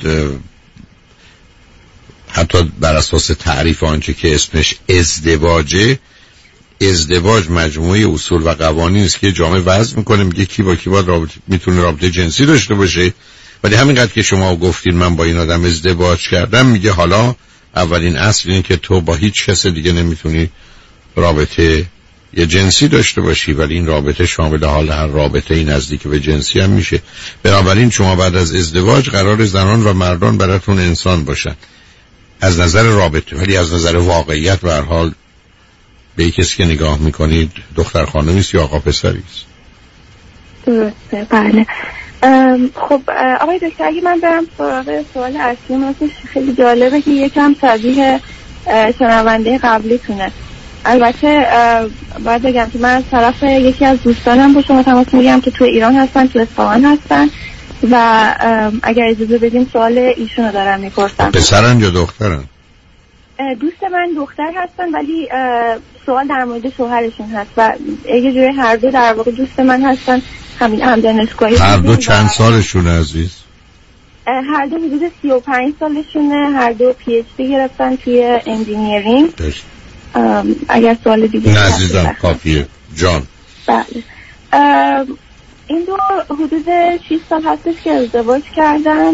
حتی بر اساس تعریف آنچه که اسمش ازدواجه، ازدواج مجموعه اصول و قوانین است که جامعه وضع میکنه، میگه کی با کی باید رابطه میتونه رابطه جنسی داشته باشه. ولی همینقدر که شما گفتین من با این آدم ازدواج کردم، میگه حالا اولین اصل اینه که تو با هیچ کس دیگه نمیتونی رابطه یه جنسی داشته باشی، ولی این رابطه شامل حال هر رابطه ای نزدیک به جنسی هم میشه. بنابراین شما بعد از ازدواج قرار زنان و مردان براتون انسان باشن از نظر رابطه، ولی از نظر واقعیت به هر حال به یک کسی که نگاه میکنید دختر خانمی است یا آقا پسری است. درسته بله. خب آقای دکتر اگه من برم سراغ سوال اصلی، مثلا خیلی جالبه که یکم شبیه شنونده قبلیتونه. البته باید بگم که من از طرف یکی از دوستانم با شما تماس میگیرم که تو ایران هستن، تو اصفهان هستن و اگر اجازه بدیم سوال ایشون رو دارم میپرسم. پسرن یا دخترن؟ دوست من دختر هستن ولی سوال در مورد شوهرشون هست و یه جوری هر دو در واقع دوست من هستن، همین همدانشگاهی. هر دو چند سالشونه عزیز؟ هر دو حدود سی و پنج سالشونه، هر دو پی اچ دی گرفتن توی انجینیرینگ. اگر سوال دیگه نه عزیزم کافیه جان. بله این دو حدود شش سال هستش که ازدواج کردن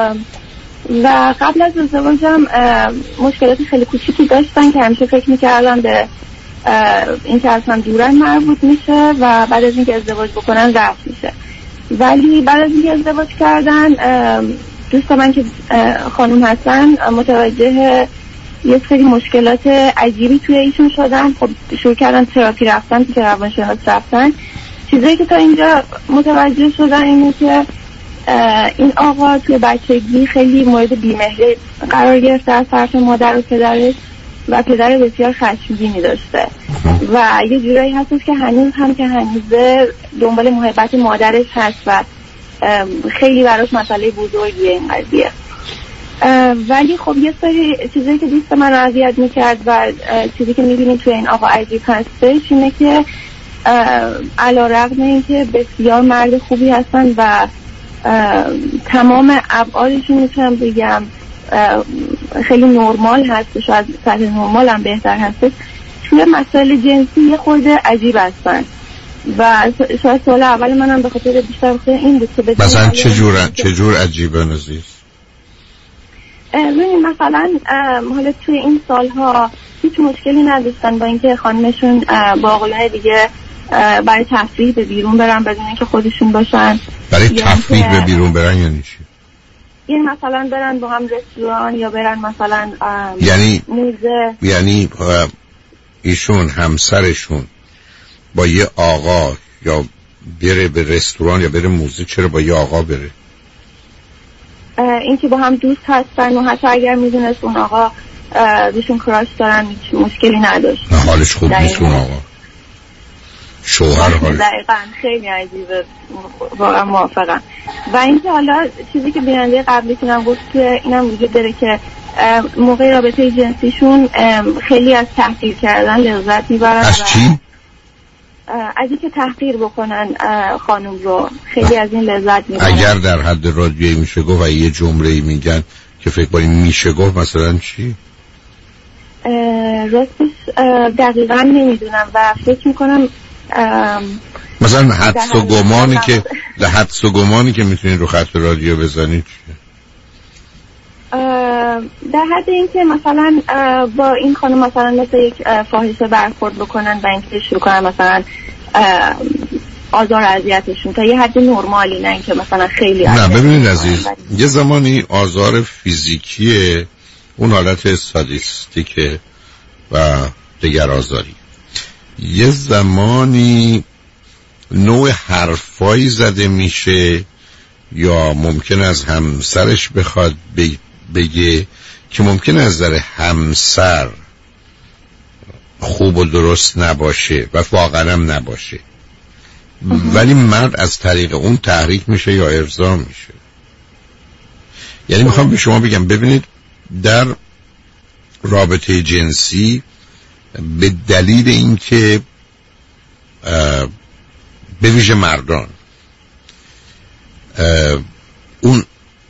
و قبل از ازدواجم مشکلات خیلی کوچیکی داشتن که همیشه فکر میکردن به این که اصلا دورن مربوط میشه و بعد از اینکه ازدواج بکنن رفت میشه. ولی بعد از اینکه ازدواج کردن دوست من که خانم هستن متوجه یه سری مشکلات عجیبی توی ایشون شدن. خب شروع کردن تراپی رفتن، که روانشناس رفتن. چیزایی که تا اینجا متوجه شدن اینه که این آقا توی بچگی خیلی مورد بیمهری قرار گرفته از طرف مادر و پدرش و پدر بسیار خشمگینی داشته و یه جورایی هستش که هنوز هم که هنوزه دنبال محبت مادرش هست و خیلی براش مسئله بزرگیه این قضیه. ولی خب یه سری چیزایی که دوست من رو اذیت میکرد و چیزی که میبینیم توی این آقا عجیب هستش اینه که علیرغم اینکه بسیار مرد خوبی هستن و تمام ابعادشون میتونم بگم خیلی نرمال هستش و از سطح نرمال هم بهتر هستش، توی مسائل جنسی یه خورده عجیب هستن و شاید سوال اول منم به خاطر بیشتر بخاطر این بود که مثلا چجور چجور عجیبه نزیز؟ ببینید مثلا حالا توی این سالها هیچ مشکلی نداشتن با اینکه خانمشون با آقایون دیگه برای تفریح به بیرون برن بدون اینکه خودشون باشن. برای تفریح به بیرون برن یعنی چی؟ یعنی مثلا برن با هم رستوران یا برن مثلا یعنی موزه. یعنی ایشون همسرشون با یه آقا یا بره به رستوران یا بره موزه، چرا با یه آقا بره؟ این که با هم دوست هستن و حتی اگر میدونست اون آقا بهشون کراش دارن هیچ مشکلی نداشت. نه حالش خوب نیست اون آقا، شوهر حالش دقیقاً خیلی عجیبه، واقعا موافقم. و اینکه حالا چیزی که بیننده قبلیتونم گفت که اینم وجود داره که موقع رابطه جنسیشون خیلی از تحقیر کردن لذت میبرن. از چی؟ از اینکه تحقیر بکنن خانم رو خیلی از این لذت میبرن. اگر در حد رادیویی میشه گفت و یه جمله‌ای میگن که فکر کنید میشه گفت مثلا چی؟ راستش دقیقا نمیدونم و فکر میکنم مثلا حدس و گمانی که در حدس و گمانی که میتونید رو خط رادیو بزنید چیه؟ در حد اینکه مثلا با این خانم مثلا مثل یک فاحشه برخورد بکنن و اینکه شروع کنن مثلا آزار اذیتشون تا یه حد نرمالی، نه اینکه مثلا خیلی. نه ببینید عزیز، یه زمانی آزار فیزیکیه، اون حالت سادیستیکه و دیگر آزاری. یه زمانی نوع حرفایی زده میشه یا ممکن از همسرش بخواد بگه که ممکن از نظر همسر خوب و درست نباشه و واقعا هم نباشه، ولی مرد از طریق اون تحریک میشه یا ارضا میشه. یعنی میخوام به شما بگم ببینید در رابطه جنسی به دلیل اینکه به ویژه مردان اون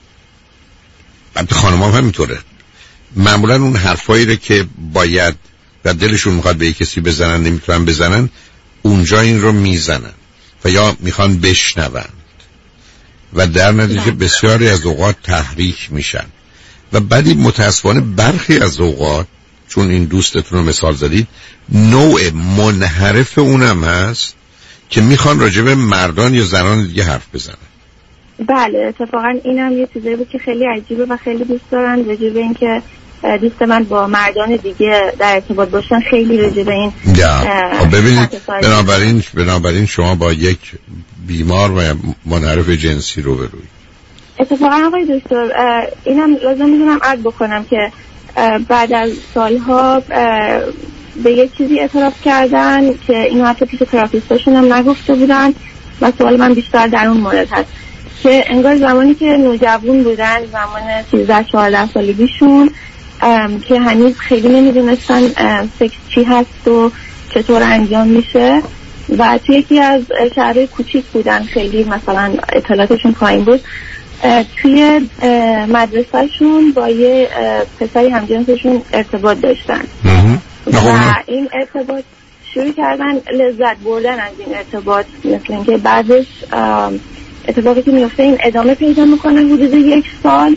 خانم هم همینطوره، معمولا اون حرفایی رو که باید و دلشون میخواد به یک کسی بزنن نمیتونن بزنن، اونجا این رو میزنن و یا میخوان بشنوند و در نتیجه بسیاری از اوقات تحریک میشن و بعدی متاسفانه برخی از اوقات، چون این دوستتون رو مثال زدید، نوع منحرف اونم هست که میخوان راجع به مردان یا زنان دیگه حرف بزنن. بله اتفاقا اینم یه چیزی بود که خیلی عجیبه و خیلی دوست دارن راجع به این که دوست من با مردان دیگه در ارتباط باشن، خیلی راجع به این. ببینید بنابراین بنابراین شما با یک بیمار و منحرف جنسی رو بروید. اتفاقا آقای دکتر اینم لازم میدونم عرض بکنم که بعد از سالها به یک چیزی اعتراف کردن که اینو حتی پیش تراپیستاشون هم نگفته بودن و سوال من بیشتر در اون مورد هست که انگار زمانی که نوجوان بودن، زمان سیزده چهارده سالگیشون که هنوز خیلی نمیدونستن سکس چی هست و چطور انجام میشه و توی یکی از شهرهای کوچیک بودن، خیلی مثلا اطلاعاتشون پایین بود، توی مدرسهشون با یه پسری همجنسشون ارتباط داشتن و این ارتباط شروع کردن لذت بردن از این ارتباط، مثل اینکه بعدش اتفاقی که میفته این ادامه پیدا میکنه حدود یک سال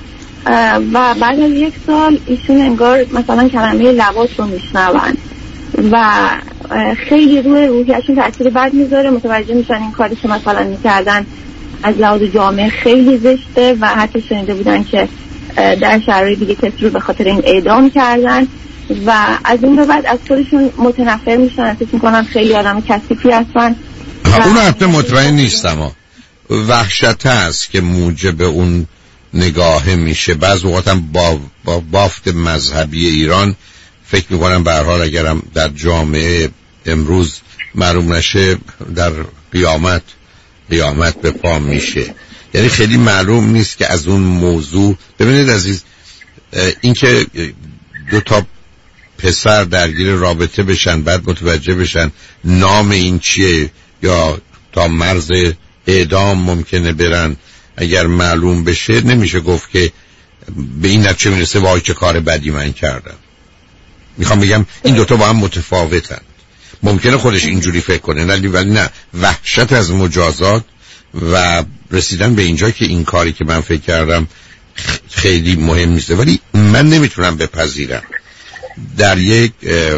و بعد از یک سال ایشون انگار مثلا کلمه لواط رو میشنون و خیلی روی روحیشون تأثیر بد میذاره، متوجه میشن این کاری که مثلا میکردن از لحاظ جامعه خیلی زشته و حتی شنیده بودن که در شهرهای دیگه کسی رو به خاطر این اعدام کردن و از اون به بعد از خودشون متنفر میشن، احساس میکنن خیلی آدم کثیفی هستن. اون حتی مطمئن نیستم، وحشت هست که موجب اون نگاه میشه. بعض وقتم با, با بافت مذهبی ایران فکر میکنم به هر حال اگرم در جامعه امروز معلوم نشه در قیامت قیامت به پا میشه. یعنی خیلی معلوم نیست که از اون موضوع. ببینید عزیز، اینکه دو تا پسر درگیر رابطه بشن بعد متوجه بشن نام این چیه یا تا مرز اعدام ممکنه برن، اگر معلوم بشه نمیشه گفت که به این نتیجه میرسه وای چه کار بدی من کردم. میخوام بگم این دوتا با هم متفاوتن. ممکنه خودش اینجوری فکر کنه ولی ولی نه، وحشت از مجازات و رسیدن به اینجا که این کاری که من فکر کردم خیلی مهم نیست. ولی من نمیتونم بپذیرم در یک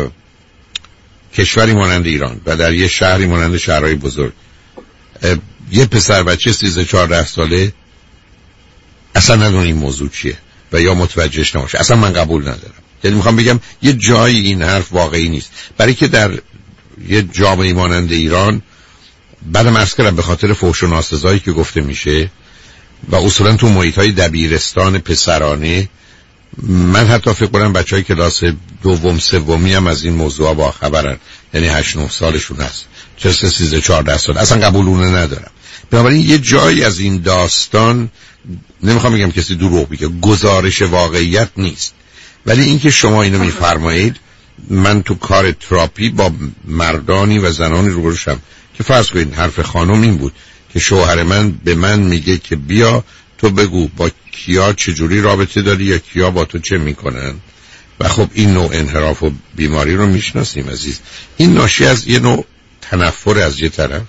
کشوری مانند ایران و در یک شهری مانند شهرهای بزرگ یه پسر بچه سیزده چهارده ساله اصلا ندونه این موضوع چیه و یا متوجهش نباشه. اصلا من قبول ندارم. یعنی میخوام بگم یه جایی این حرف واقعی نیست، برای که در یه جامعه مانند ایران بعدم عرض کردم به خاطر فحش و ناسزایی که گفته میشه و اصولا تو محیط‌های دبیرستان پسرانه، من حتی فکر کنم بچهای کلاس دوم سومی هم از این موضوع با خبرن، یعنی هشت نه سالشون هست، چه سیزده چهارده سال، اصلا قبولونه ندارم. بنابراین یه جایی از این داستان، نمیخوام بگم کسی دروغ بگه، گزارش واقعیت نیست، ولی اینکه شما اینو میفرمایید، من تو کار تراپی با مردانی و زنانی روبرو شدم که فرض کنید حرف خانم این بود که شوهر من به من میگه که بیا تو بگو با کیا چجوری رابطه داری یا کیا با تو چه میکنن، و خب این نوع انحراف و بیماری رو میشناسیم عزیز. این ناشی از یه نوع تنفر از یه طرف،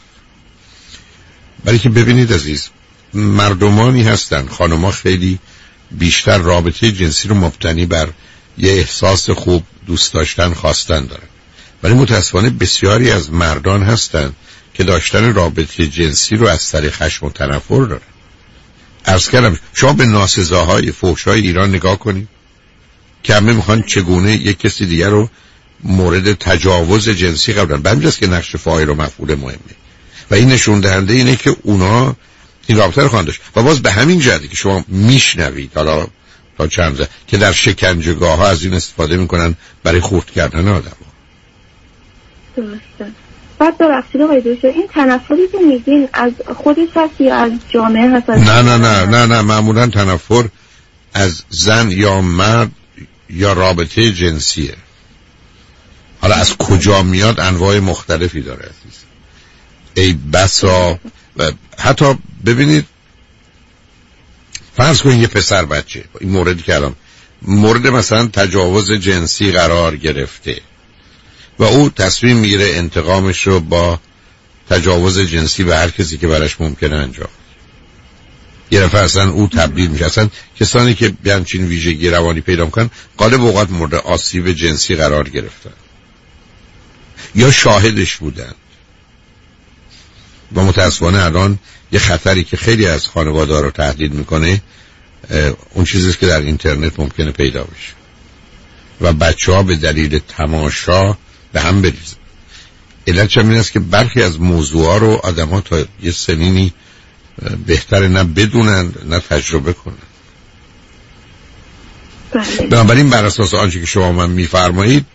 برای که ببینید عزیز، مردمانی هستن، خانم‌ها خیلی بیشتر رابطه جنسی رو مبتنی بر یه احساس خوب، دوست داشتن، خواستن دارن، ولی متاسفانه بسیاری از مردان هستن که داشتن رابطه جنسی رو از طریق خشم و تنفر دارن. عرض کردم شما به ناسزاهای فحش‌های ایران نگاه کنید که همه میخوان چگونه یک کسی دیگر رو مورد تجاوز جنسی قرار بدن. به همین جاست که نقش فاعل و مفعول مهمه و این نشون دهنده اینه که اونا این رابطه رو خواهند داشت. و باز به همین جهته که شما میشنوید حالا تا چند زن که در شکنجهگاه ها از این استفاده میکنن برای خورد کردن آدم ها. درسته. بعد ببخشید آقای دکتر، این تنفری که میگین از خودش هست یا از جامعه هست؟ نه نه نه نه نه معمولا تنفر از زن یا مرد یا رابطه جنسیه. حالا از کجا میاد انواع مختلفی داره عزیز. ای بسا و حتی ببینید فرض کنید یه پسر بچه، این موردی که الان مورد مثلا تجاوز جنسی قرار گرفته و او تصمیم میگیره انتقامش رو با تجاوز جنسی به هر کسی که براش ممکنه انجام. یه دفعه اصلا او تبدیل میشه. اصلا کسانی که به همچین ویژگی روانی پیدا میکنن غالب اوقات مورد آسیب جنسی قرار گرفتن یا شاهدش بودن و متاسفانه الان یه خطری که خیلی از خانواده‌ها رو تهدید میکنه اون چیزیست که در اینترنت ممکنه پیدا بشه و بچه‌ها به دلیل تماشا به هم بریزن. علتش این است که برخی از موضوعا رو آدم‌ها تا یه سنینی بهتره نه بدونن نه تجربه کنن. بنابراین بر اساس آنچه که شما من میفرمایید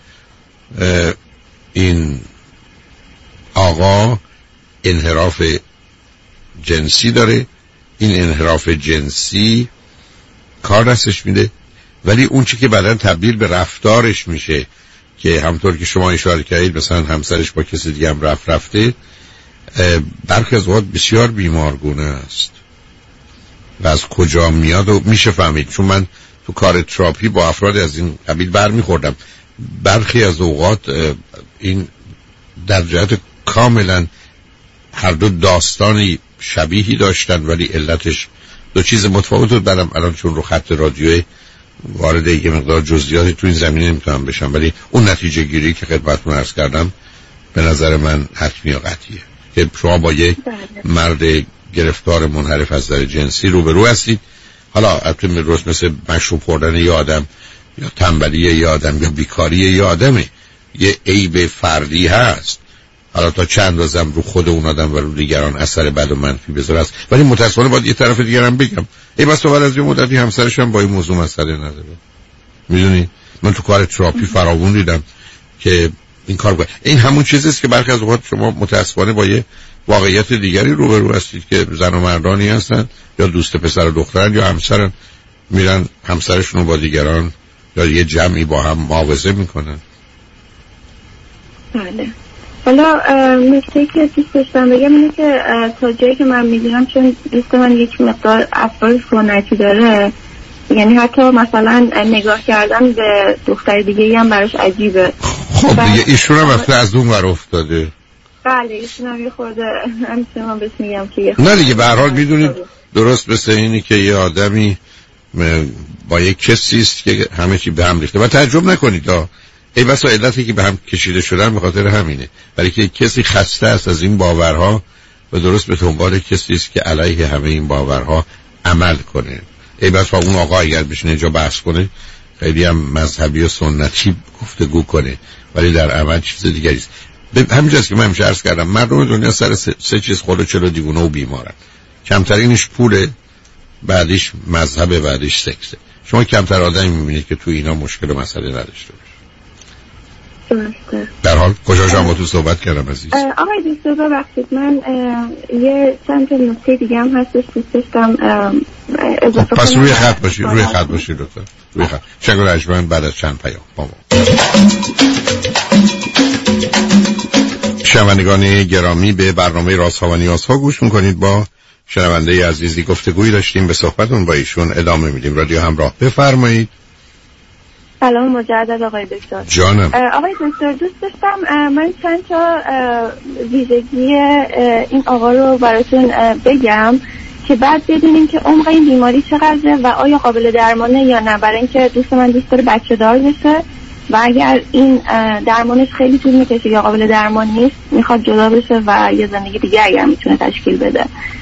این آقا انحراف جنسی داره این انحراف جنسی کار دستش میده، ولی اون چی که بعداً تبدیل به رفتارش میشه که همونطور که شما اشاره کردید مثلا همسرش با کسی دیگه هم رفت رفته، برخی از اوقات بسیار بیمارگونه است و از کجا میاد و میشه فهمید. چون من تو کار تراپی با افراد از این قبیل برمیخوردم، برخی از اوقات این در جهت کاملا هر دو داستانی شبیهی داشتن ولی علتش دو چیز متفاوت بود. برم الان چون رو خط رادیوی وارد یه مقدار جزئیاتی تو این زمینه نمیتونم بشم، ولی اون نتیجه گیری که خدمتتون عرض کردم به نظر من حتمی و قطعیه که شما با یک مرد گرفتار منحرف از نظر جنسی روبرو هستید. حالا البته درست مثل مشروب خوردن یه آدم یا تنبلی یه آدم یا بیکاری یه آدمه، یه عیب فردی هست، حالا تا چند اندازم رو خود اون آدم و رو دیگران اثر بد و منفی بذاره است. ولی متأسفانه باید یه طرف دیگر هم بگم ای بس تو بعد از یه مدتی همسرش هم با این موضوع مسئله نداره. میدونی من تو کار تراپی فراوون دیدم که این کار باید. این همون چیزیست که برخی از اوقات شما متأسفانه با یه واقعیت دیگری روبرو هستید که زن و مردانی هستن یا دوست پسر و دخترن یا همسرن، میرن همسرشون رو با دیگران یا یه جمعی با هم معاوضه میکنن. بله. حالا نکته که دوست داشتم بگم اینه که تا جایی که من میدونم چون دوست من یک مقدار افکار سنتی داره، یعنی حتی مثلا نگاه کردن به دختر دیگه هم براش عجیبه. خب دیگه ایشون هم وقتی از اون ور افتاده. بله ایشون هم یه خورده همیشه من بهش میگم که نه دیگه به هر حال میدونید درست مثل اینی که یه آدمی با یک کسی است که همه چی به هم ریخته و تعجب نکنید ها، ای بسا علتی که به هم کشیده شدن به خاطر همینه، برای که کسی خسته است از این باورها و درست به دنبال کسی است که علیه همه این باورها عمل کنه. ای بسا اون آقا اگر بشینه جا بحث کنه خیلی هم مذهبی و سنتی گفتگو کنه ولی در عمل چیز دیگری است. همینجاست که من همیشه عرض کردم مردم دنیا سر سه, سه چیز خود چلو دیوونه و بیمارن. کمترینش پوله، بعدیش مذهب، بعدیش سکسه. شما کمتر آدمی میبینید که تو اینا مشکل و مسئله نداشته باشه. درسته. در حال کجا شما با تو صحبت کردم عزیز؟ آقای دوستو ببخشید من یه چند تا نکته دیگه هم هستش دوست داشتم اضافه پس روی خط باشید، روی خط باشید لطفا. روی خط. شنگ رجمن بعد از چند پیام با ما. شنوندگان گرامی به برنامه رازها و نیازها گوش میکنید. با شنونده عزیزی گفتگویی داشتیم، به صحبتون با ایشون ادامه میدیم. رادیو همراه، بفرمایید. سلام مجدد آقای دکتر. جانم. آقای دکتر دوست داشتم من چند تا ویژگی این آقا رو براتون بگم که بعد بدونیم که عمق این بیماری چقدره و آیا قابل درمانه یا نه، برای اینکه دوست من دوست داره بچه دار بشه و اگر این درمانش خیلی طول میکشه یا قابل درمان نیست میخواد جدا بشه و یه زندگی دیگه اگر میتونه تشکیل بده.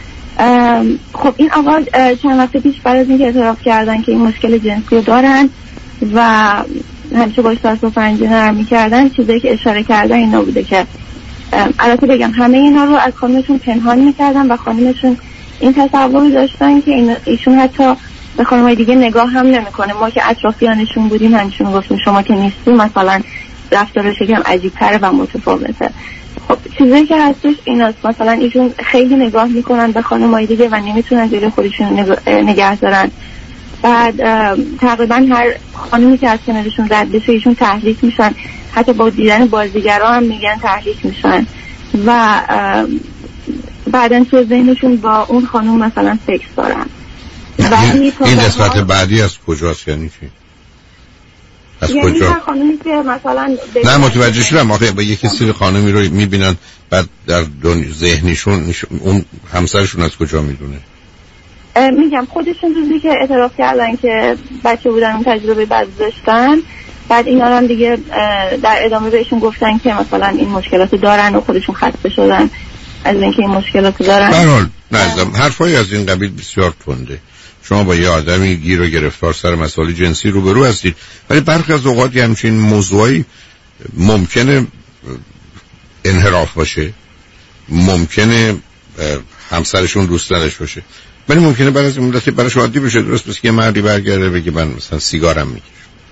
خب این آقا چند وقت پیش بعد از اینکه اعتراف کردن که این مشکل جنسی رو دارن و همیشه باش ساس و پنجه نرم میکردن، چیزایی که اشاره کردن اینا بوده که البته بگم همه اینا رو از خانمشون پنهان میکردن و خانمشون این تصور داشتن که این ایشون حتی به خانمای دیگه نگاه هم نمیکنه. ما که اطرافیانشون بودیم همشون گفتیم شما که نیستی مثلا رفتارش یکم عجیب‌تره و متفاوته. خب چیزایی که هستش ایناست، مثلا ایشون خیلی نگاه میکنن به خانمای دیگه و نمیتونن جلوی خودشون نگه دارن. بعد تقریبا هر خانمی که از کنارشون رد بشه ایشون تحریک میشن، حتی با دیدن بازیگرا هم میگن تحریک میشن و بعدن تو ذهنشون با اون خانم مثلا سکس دارن. این, این نسبت بعدی از کجاست؟ یعنی چی؟ از یعنی کجا؟ خانمی که مثلا نه متوجه شدم آخه با یکی سری خانمی رو میبینن بعد در ذهنشون اون همسرشون از کجا میدونه؟ میگم خودشون روزی که اعتراف کردن که بچه بودن اون تجربه بد داشتن، بعد اینا هم دیگه در ادامه بهشون گفتن که مثلا این مشکلات دارن و خودشون خسته شدن از اینکه این مشکلات دارن. برحال نزدم حرفای از این قبیل بسیار تنده. شما با یه آدمی گیر و گرفتار سر مسائل جنسی روبرو هستید، ولی برخی از اوقات همچین موضوعی ممکنه انحراف باشه، ممکنه همسرشون دوست نداشته باشه، ولی ممکنه بعد از این مدتی براش عادی بشه. درست مثل که مردی برگرده بگه من مثلا سیگارم میکشم،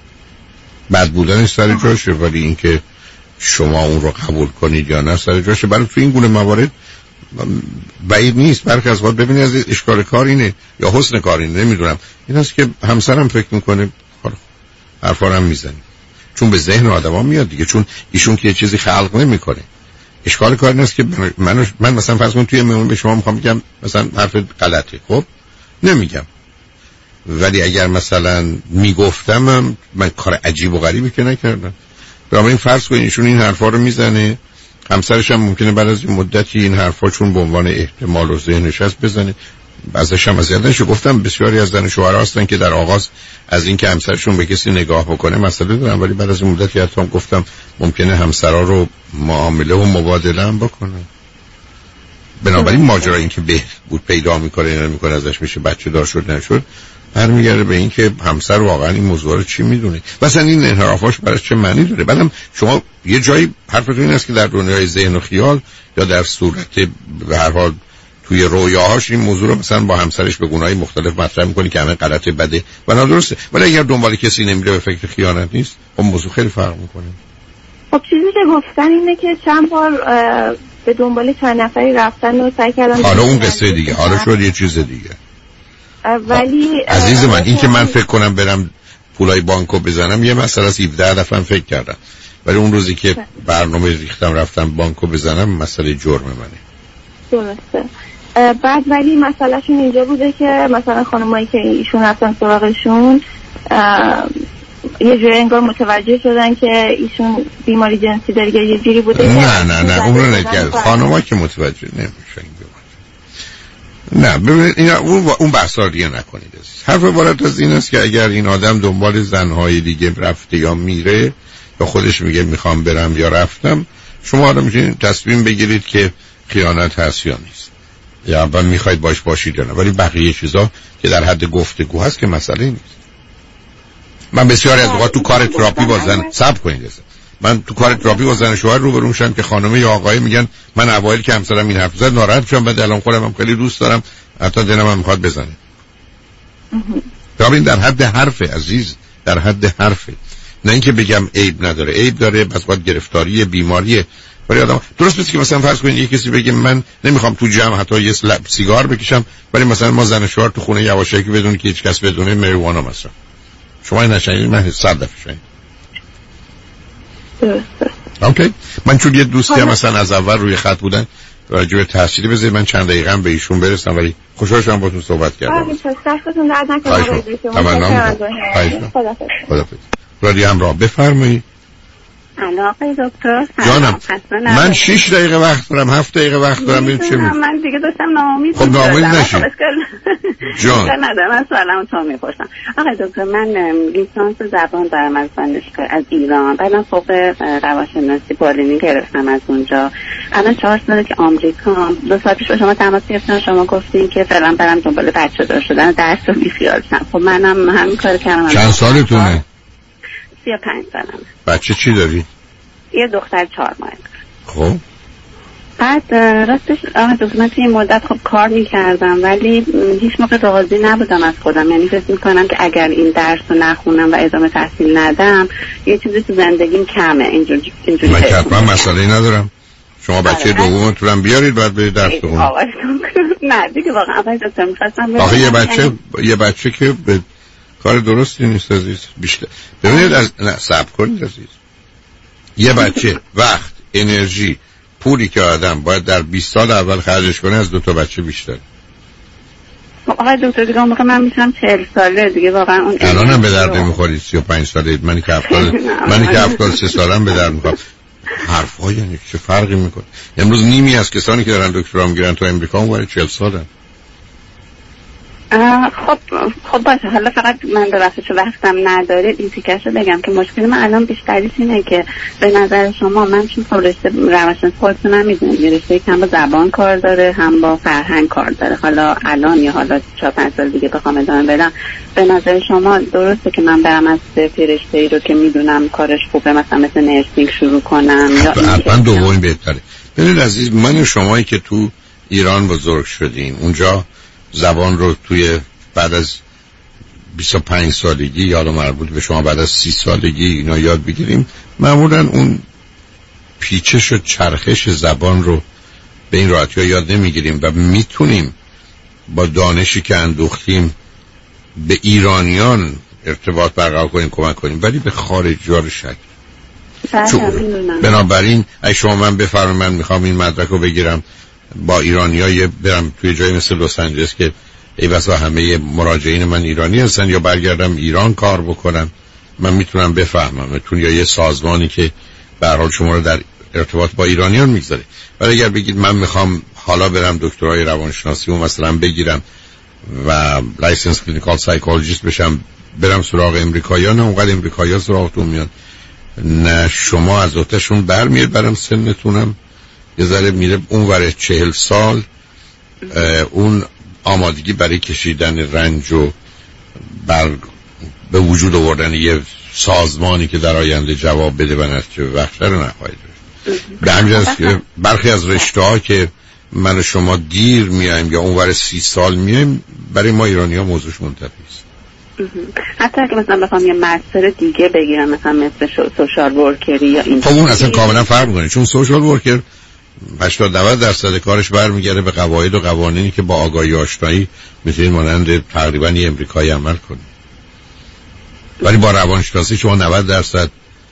بد بودنش سر جاشه، ولی اینکه شما اون رو قبول کنید یا نه سر جاشه. برای تو این گونه موارد بعید نیست برخی از وقت ببینید از اشکال کار اینه یا حسن کار اینه، نمیدونم، این است که همسرم فکر میکنه حرفا رو هم میزنه، چون به ذهن آدما میاد دیگه، چون ایشون که یه چیزی خلق نمیکنه. اشکال کار این است که من من مثلا فرض کن توی مهمون به شما میخوام بگم مثلا حرف غلطه، خب نمیگم، ولی اگر مثلا میگفتم من کار عجیب و غریبی که نکردم. بنابراین فرض کنید ایشون این حرفا رو میزنه، همسرش هم ممکنه بعد از مدتی این حرفا چون به عنوان احتمال و ذهنش هست بزنه. ازش هم اذیتش گفتم بسیاری از زن شوهرها هستن که در آغاز از این که همسرشون به کسی نگاه بکنه مسئله دارن، ولی بعد از مدتی حتی گفتم ممکنه همسرا رو معامله و مبادله هم بکنن. بنابراین ماجرا این که به بود پیدا میکنه یا نمیکنه ازش میشه بچه دار شد نشد برمیگرده به این که همسر واقعا این موضوع رو چی میدونه، مثلا این انحرافاش براش چه معنی داره. بعدم شما یه جایی حرفتون این است که در دنیای ذهن و خیال یا در صورت به هر حال توی رویاهاش این موضوع رو مثلا با همسرش به گونه‌های مختلف مطرح می‌کنه که همه غلطه بده و نادرسته، ولی اگر دنبال کسی نمیره به فکر خیانت نیست اون موضوع خیلی فرق می‌کنه. خب چیزی که گفتن اینه که چند بار به دنبال چند نفری رفتن و سعی کردن. حالا اون قصه دیگه، حالا شد یه چیز دیگه. ولی عزیز من این که من فکر کنم برم پولای بانکو بزنم یه مسئله است، هفده دفعه فکر کردم، ولی اون روزی که برنامه ریختم رفتم بانکو بزنم مسئله جرم منه. درسته. بعد ولی مسئلهشون اینجا بوده که مثلا خانمایی که ایشون رفتن سراغشون یه جوری انگار متوجه شدن که ایشون بیماری جنسی داره یا یه جوری بوده. نه نه نه اون رو نگرد خانمایی که متوجه نمیشن. نه ببینید اینا اون اون بحثا دیگه نکنید. حرف عبارت از این است که اگر این آدم دنبال زنهای دیگه رفته یا میره یا خودش میگه میخوام برم یا رفتم، شما آدم میتونید تصمیم بگیرید که خیانت هست یا نیست، یا اول میخواید باش باشید یا نه، ولی بقیه چیزا که در حد گفتگو هست که مسئله نیست. من بسیاری از اوقات تو کار تراپی با زن صبر کنید من تو کار تراپی با زن شوهر روبرو میشم که خانم یا آقای میگن من اوایل که همسرم این حرف زد ناراحت شدم، بعد الان خودم هم خیلی دوست دارم، حتی دلم هم میخواد بزنه. ببین در حد حرفه عزیز، در حد حرفه، نه اینکه بگم عیب نداره، عیب داره، بس باید گرفتاری بیماریه. ولی آدم درست مثل که مثلا فرض کنید یه کسی بگه من نمیخوام تو جمع حتی یه سیگار بکشم، ولی مثلا ما زن شوهر تو خونه یواشکی بدون که هیچ کس بدونه مریجوانا مثلا، شما نشنید من صد دفعه شنیدم. اوکی. من چون یه دوستی هم مثلا از اول روی خط بودن راجع به تحصیلی بذارید من چند دقیقه هم به ایشون برسم، ولی خوشحال شدم باهاتون صحبت کردم. دستتون درد نکنه. خدافظ. رادیو همراه بفرمایید. الو آقای دکتر جانم من شش دقیقه وقت دارم، هفت دقیقه وقت دارم، ببین چه میگم. من دیگه داشتم ناامید خب ناامید نشید جان. ندارم من سوالمو تا میپرسم. آقای دکتر من لیسانس زبان دارم از دانشگاه از ایران، بعدم فوق روانشناسی بالینی گرفتم از اونجا. الان چهار ساله که آمریکا. دو سال پیش با شما تماس گرفتم، شما گفتین که فعلا برم دنبال بچه دار شدن، درس رو بیخیال شم. خب منم همین کارو کردم. چند سالتونه؟ سی و پنج سالمه. بچه چی داری؟ یه دختر چهار ماه. خب بعد راستش آقا دکتر من توی این مدت خب کار میکردم ولی هیچ موقع راضی نبودم از خودم، یعنی فکر میکنم که اگر این درس رو نخونم و ادامه تحصیل ندم یه چیزی تو زندگیم کمه. اینجوری اینجوری من که حتما مسئله ندارم، شما بچه دومتون هم بیارید بعد برید درس بخونید. نه دیگه واقعا آقای دکتر می‌خواستم آخه یه بچه یه بچه که به کار درستی نیست عزیز. بیشتر ببینید از نه صبر کنید عزیز. یه بچه وقت، انرژی، پولی که آدم باید در بیست سال اول خرجش کنه از دو تا بچه بیشتر. آقای دکتر دیگه اون موقع من میشم چهل ساله دیگه واقعا اون الان هم به درد نمیخورید. سی و پنج ساله منی که هفتاد منی که هفتاد و سه سالم به درد میخوام. حرفا یعنی چه فرقی میکنه؟ امروز نیمی از کسانی که دارن دکترا میگیرن تو امریکا اون چهل سالن. خب خب باشه. حالا فقط من به وقتش وقتم نداره این تیکش رو بگم که مشکل من الان بیشتریش اینه که به نظر شما من چون خب رشته روانشناسی خودتون هم میدونم یه رشته که هم با زبان کار داره هم با فرهنگ کار داره، حالا الان یا حالا چهار پنج سال دیگه بخوام ادامه بدم به نظر شما درسته که من برم از رشته ای رو که میدونم کارش خوبه مثلا مثل نرسینگ شروع کنم یا حتما دومی بهتره؟ ببینید عزیز من و شمایی که تو ایران بزرگ شدیم اونجا زبان رو توی بعد از بیست و پنج سالگی یا مربوط به شما بعد از سی سالگی اینا یاد بگیریم، معمولا اون پیچش و چرخش زبان رو به این راحتی ها یاد نمیگیریم و میتونیم با دانشی که اندوختیم به ایرانیان ارتباط برقرار کنیم، کمک کنیم، ولی به خارجی ها رو شک. بنابراین اگه شما من بفرمایید من میخوام این مدرک رو بگیرم با ایرانیای برم توی جایی مثل لس آنجلس که ای بسا همه مراجعین من ایرانی هستن، یا برگردم ایران کار بکنم، من میتونم بفهمم میتون یا یه سازمانی که به هر حال شما رو در ارتباط با ایرانیان میگذاره. ولی اگر بگید من میخوام حالا برم دکترای روانشناسی و مثلا بگیرم و لایسنس کلینیکال سایکولوژیست بشم برم سراغ امریکایی‌ها، نه اونقدر امریکایی‌ها سراغتون میان، نه شما از اوتشون برمیاد، برام سنتونم یه ذره میره اونور چهل سال، اون آمادگی برای کشیدن رنج و بر به وجود آوردن یه سازمانی که در آینده جواب بده و نتیجه بخشه رو نخواهید داشت. به همین جاست که برخی از رشته ها که من و شما دیر میایم یا اونور سی سال میایم، برای ما ایرانی ها موضوعش منتفی است. حتی اگه مثلا بخوام یه مستر دیگه بگیرم مثلا مثل سوشال ورکری یا این، خب اون اصلا کاملا فرق میکنه، چون سوشال ورکر هشتاد نود درصد کارش برمیگرده به قواعد و قوانینی که با آگاهی آشنایی میتونید مانند تقریبا یه امریکایی عمل کنید. ولی با روانشناسی شما نود درصد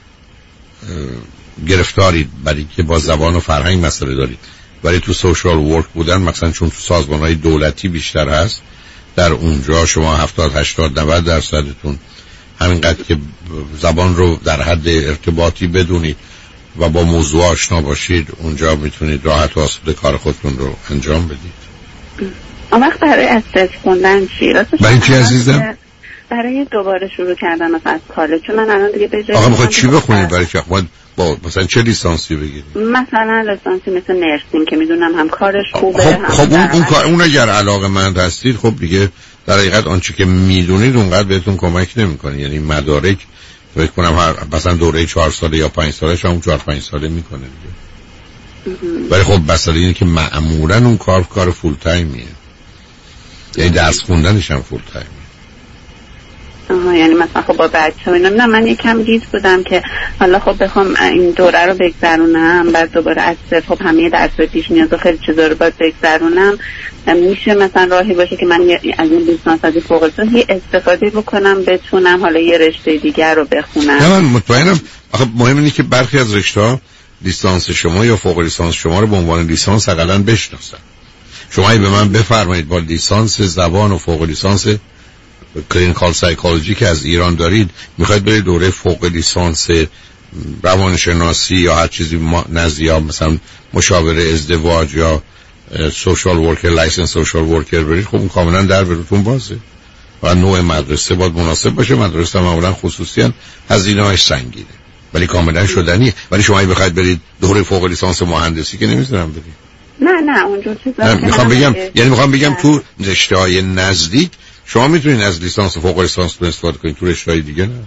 گرفتارید برای که با زبان و فرهنگ مسئله دارید. ولی تو سوشال ورک بودن مثلا چون تو سازمان‌های دولتی بیشتر هست، در اونجا شما هفتاد هشتاد نود درصدتون همینقدر که زبان رو در حد ارتباطی بدونید و با موضوع آشنا باشید، اونجا میتونید راحت و آسوده کار خودتون رو انجام بدید. اون وقت برای استرس خوندن چی؟ برای چی عزیزم؟ برای دوباره شروع کردن مثلا از کالج، چون من الان دیگه به جای آقا میخواد چی بخونید؟ برای چی باید با مثلا چه لیسانسی بگیرید؟ مثلا لیسانسی مثل نرسینگ که میدونم هم کارش خوبه. خب, خب اون اون کار اون اگر علاقه‌مند هستید، خب دیگه در حقیقت آنچه که میدونید اونقدر بهتون کمک نمیکنه. یعنی مدارک فکر کنم هر مثلا دوره چهار ساله یا پنج ساله شما چهار پنج ساله میکنه دیگه. ولی خب مسئله اینه که معمولا اون کار کار فول تایمیه، یعنی درس خوندنش هم فول تایمیه. آها، یعنی مثلا خب با بچه ها اینا، من یکم گیج بودم که حالا خب بخوام این دوره رو بگذرونم بعد دوباره از صفر خب همه درس پیش میاد و خیلی چیزا رو باید بگذرونم، میشه مثلا راهی باشه که من از این لیسانس از فوق لیسانس یه استفاده بکنم بتونم حالا یه رشته دیگر رو بخونم؟ نه من مطمئنم. آخه مهم اینه که برخی از رشته‌ها لیسانس شما یا فوق لیسانس شما رو به عنوان لیسانس حداقل بشناسن. شما به من بفرمایید با لیسانس زبان و فوق لیسانس کلینیکال سایکولوژی که از ایران دارید میخواید برید دوره فوق لیسانس روانشناسی یا هر چیزی نزدی یا مثلا مشاوره ازدواج یا سوشال ورکر لایسنس سوشال ورکر برید، خب اون کاملا در براتون بازه و نوع مدرسه باید مناسب باشه. مدرسه معمولا خصوصی ان، هزینه‌اش سنگینه ولی کاملا شدنیه. ولی شما بخواید برید دوره فوق لیسانس مهندسی که نمیذارم برید. نه نه اونجور چیزا میخوام بگم، یعنی میخوام بگم تو رشته‌های نزدیک شما میتونید از لیسانس و فوق لیسانس استفاده کنید، تو رشته‌های دیگه نه.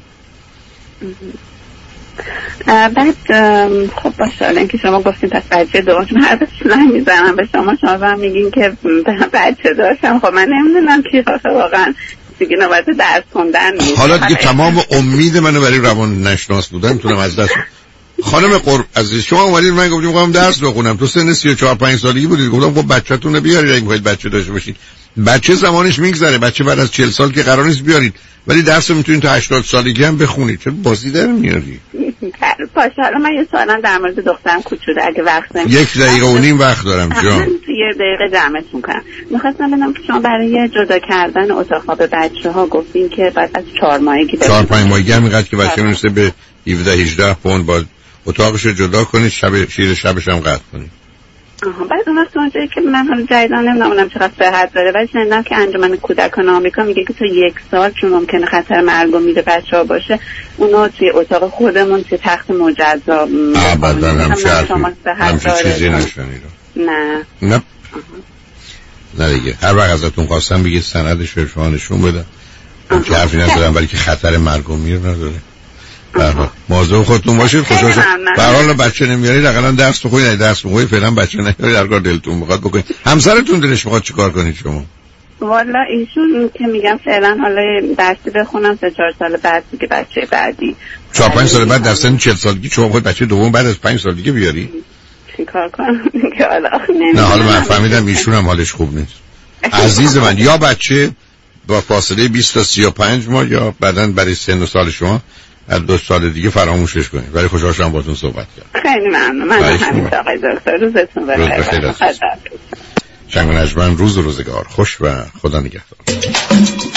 بعد خب باشه، الان که شما گفتین پس بچه دوم هر دفعه میزنم به شما، شما هم میگین که بچه داشتم، خب من نمیدونم کی واقعا دیگه نوبت درس خوندن نیست. حالا دیگه تمام امید منو برای روان نشناس بودن میتونم از دست. خانم قرب عزیز، شما اومدید من گفتم میخوام درس بخونم، تو سن سی و چهار پنج سالگی بودید، گفتم خب بچه‌تون رو بیارید اگه میخواید بچه داشته باشید. بچه زمانش میگذره، بچه بعد از چهل سال که قرار نیست بیارید، ولی درس رو میتونید تا هشتاد سالگی هم بخونید. چرا بازی در میاری؟ باشه، حالا من یه سوالم در مورد دخترم کوچولو اگه وقت نمیشه. یک دقیقه و نیم وقت دارم جان. یه دقیقه جمعتون کنم. می‌خواستم بدونم که شما برای جدا کردن اتاق خواب بچه‌ها گفتین که بعد از چهار ماهگی چهار پنج ماهگی هم اینقدر که بچه میرسه به هفده هجده پوند با اتاقش رو جدا کنید، شب شیر شبش هم قطع کنید. آها، بعد اون وقت اونجایی که من حالا جدیدن نمیدونم چقدر صحت داره، ولی شنیدم که انجمن کودکان آمریکا میگه که تا یک سال چون ممکنه خطر مرگ و میر بچه‌ها باشه، اونو توی اتاق خودمون توی تخت مجزا ابدا همچه همچه چیزی نشنیدم. نه نه نه دیگه هر وقت ازتون خواستم بگید سندش رو شما نشون بدم، همچه حرفی ندارم ولی که خطر مرگ و میر نداره. برحال موضوع خودتون باشید، خوشحال شدم. برحال بچه نمیارید اقلا درس بخونید، درس بخونید فعلا بچه نمیارید، هر کار دلتون بخواد بکنید. همسرتون دلش میخواد چیکار کنید شما؟ والا ایشون که میگم فعلا حالا درسی بخونم سه چهار سال بعد دیگه بچه بعدی چهار پنج سال بعد در سن چهل سالگی شما خود بچه دوم بعد از پنج سال دیگه بیاری؟ چیکار کنم که حالا نه حالا من فهمیدم ایشون هم حالش خوب نیست. عزیز من یا بچه با فاصله بیست تا سی و پنج ماه یا بعداً برای سن و سال شما از دو سال دیگه فراموشش کنید. ولی خوشحال شدم باهاتون صحبت کردم. خیلی ممنون. من همین آقای دکتر روزتون بخیر. روز بخیر. شنگ و نجمن روز و روزگار خوش و خدا نگهدار.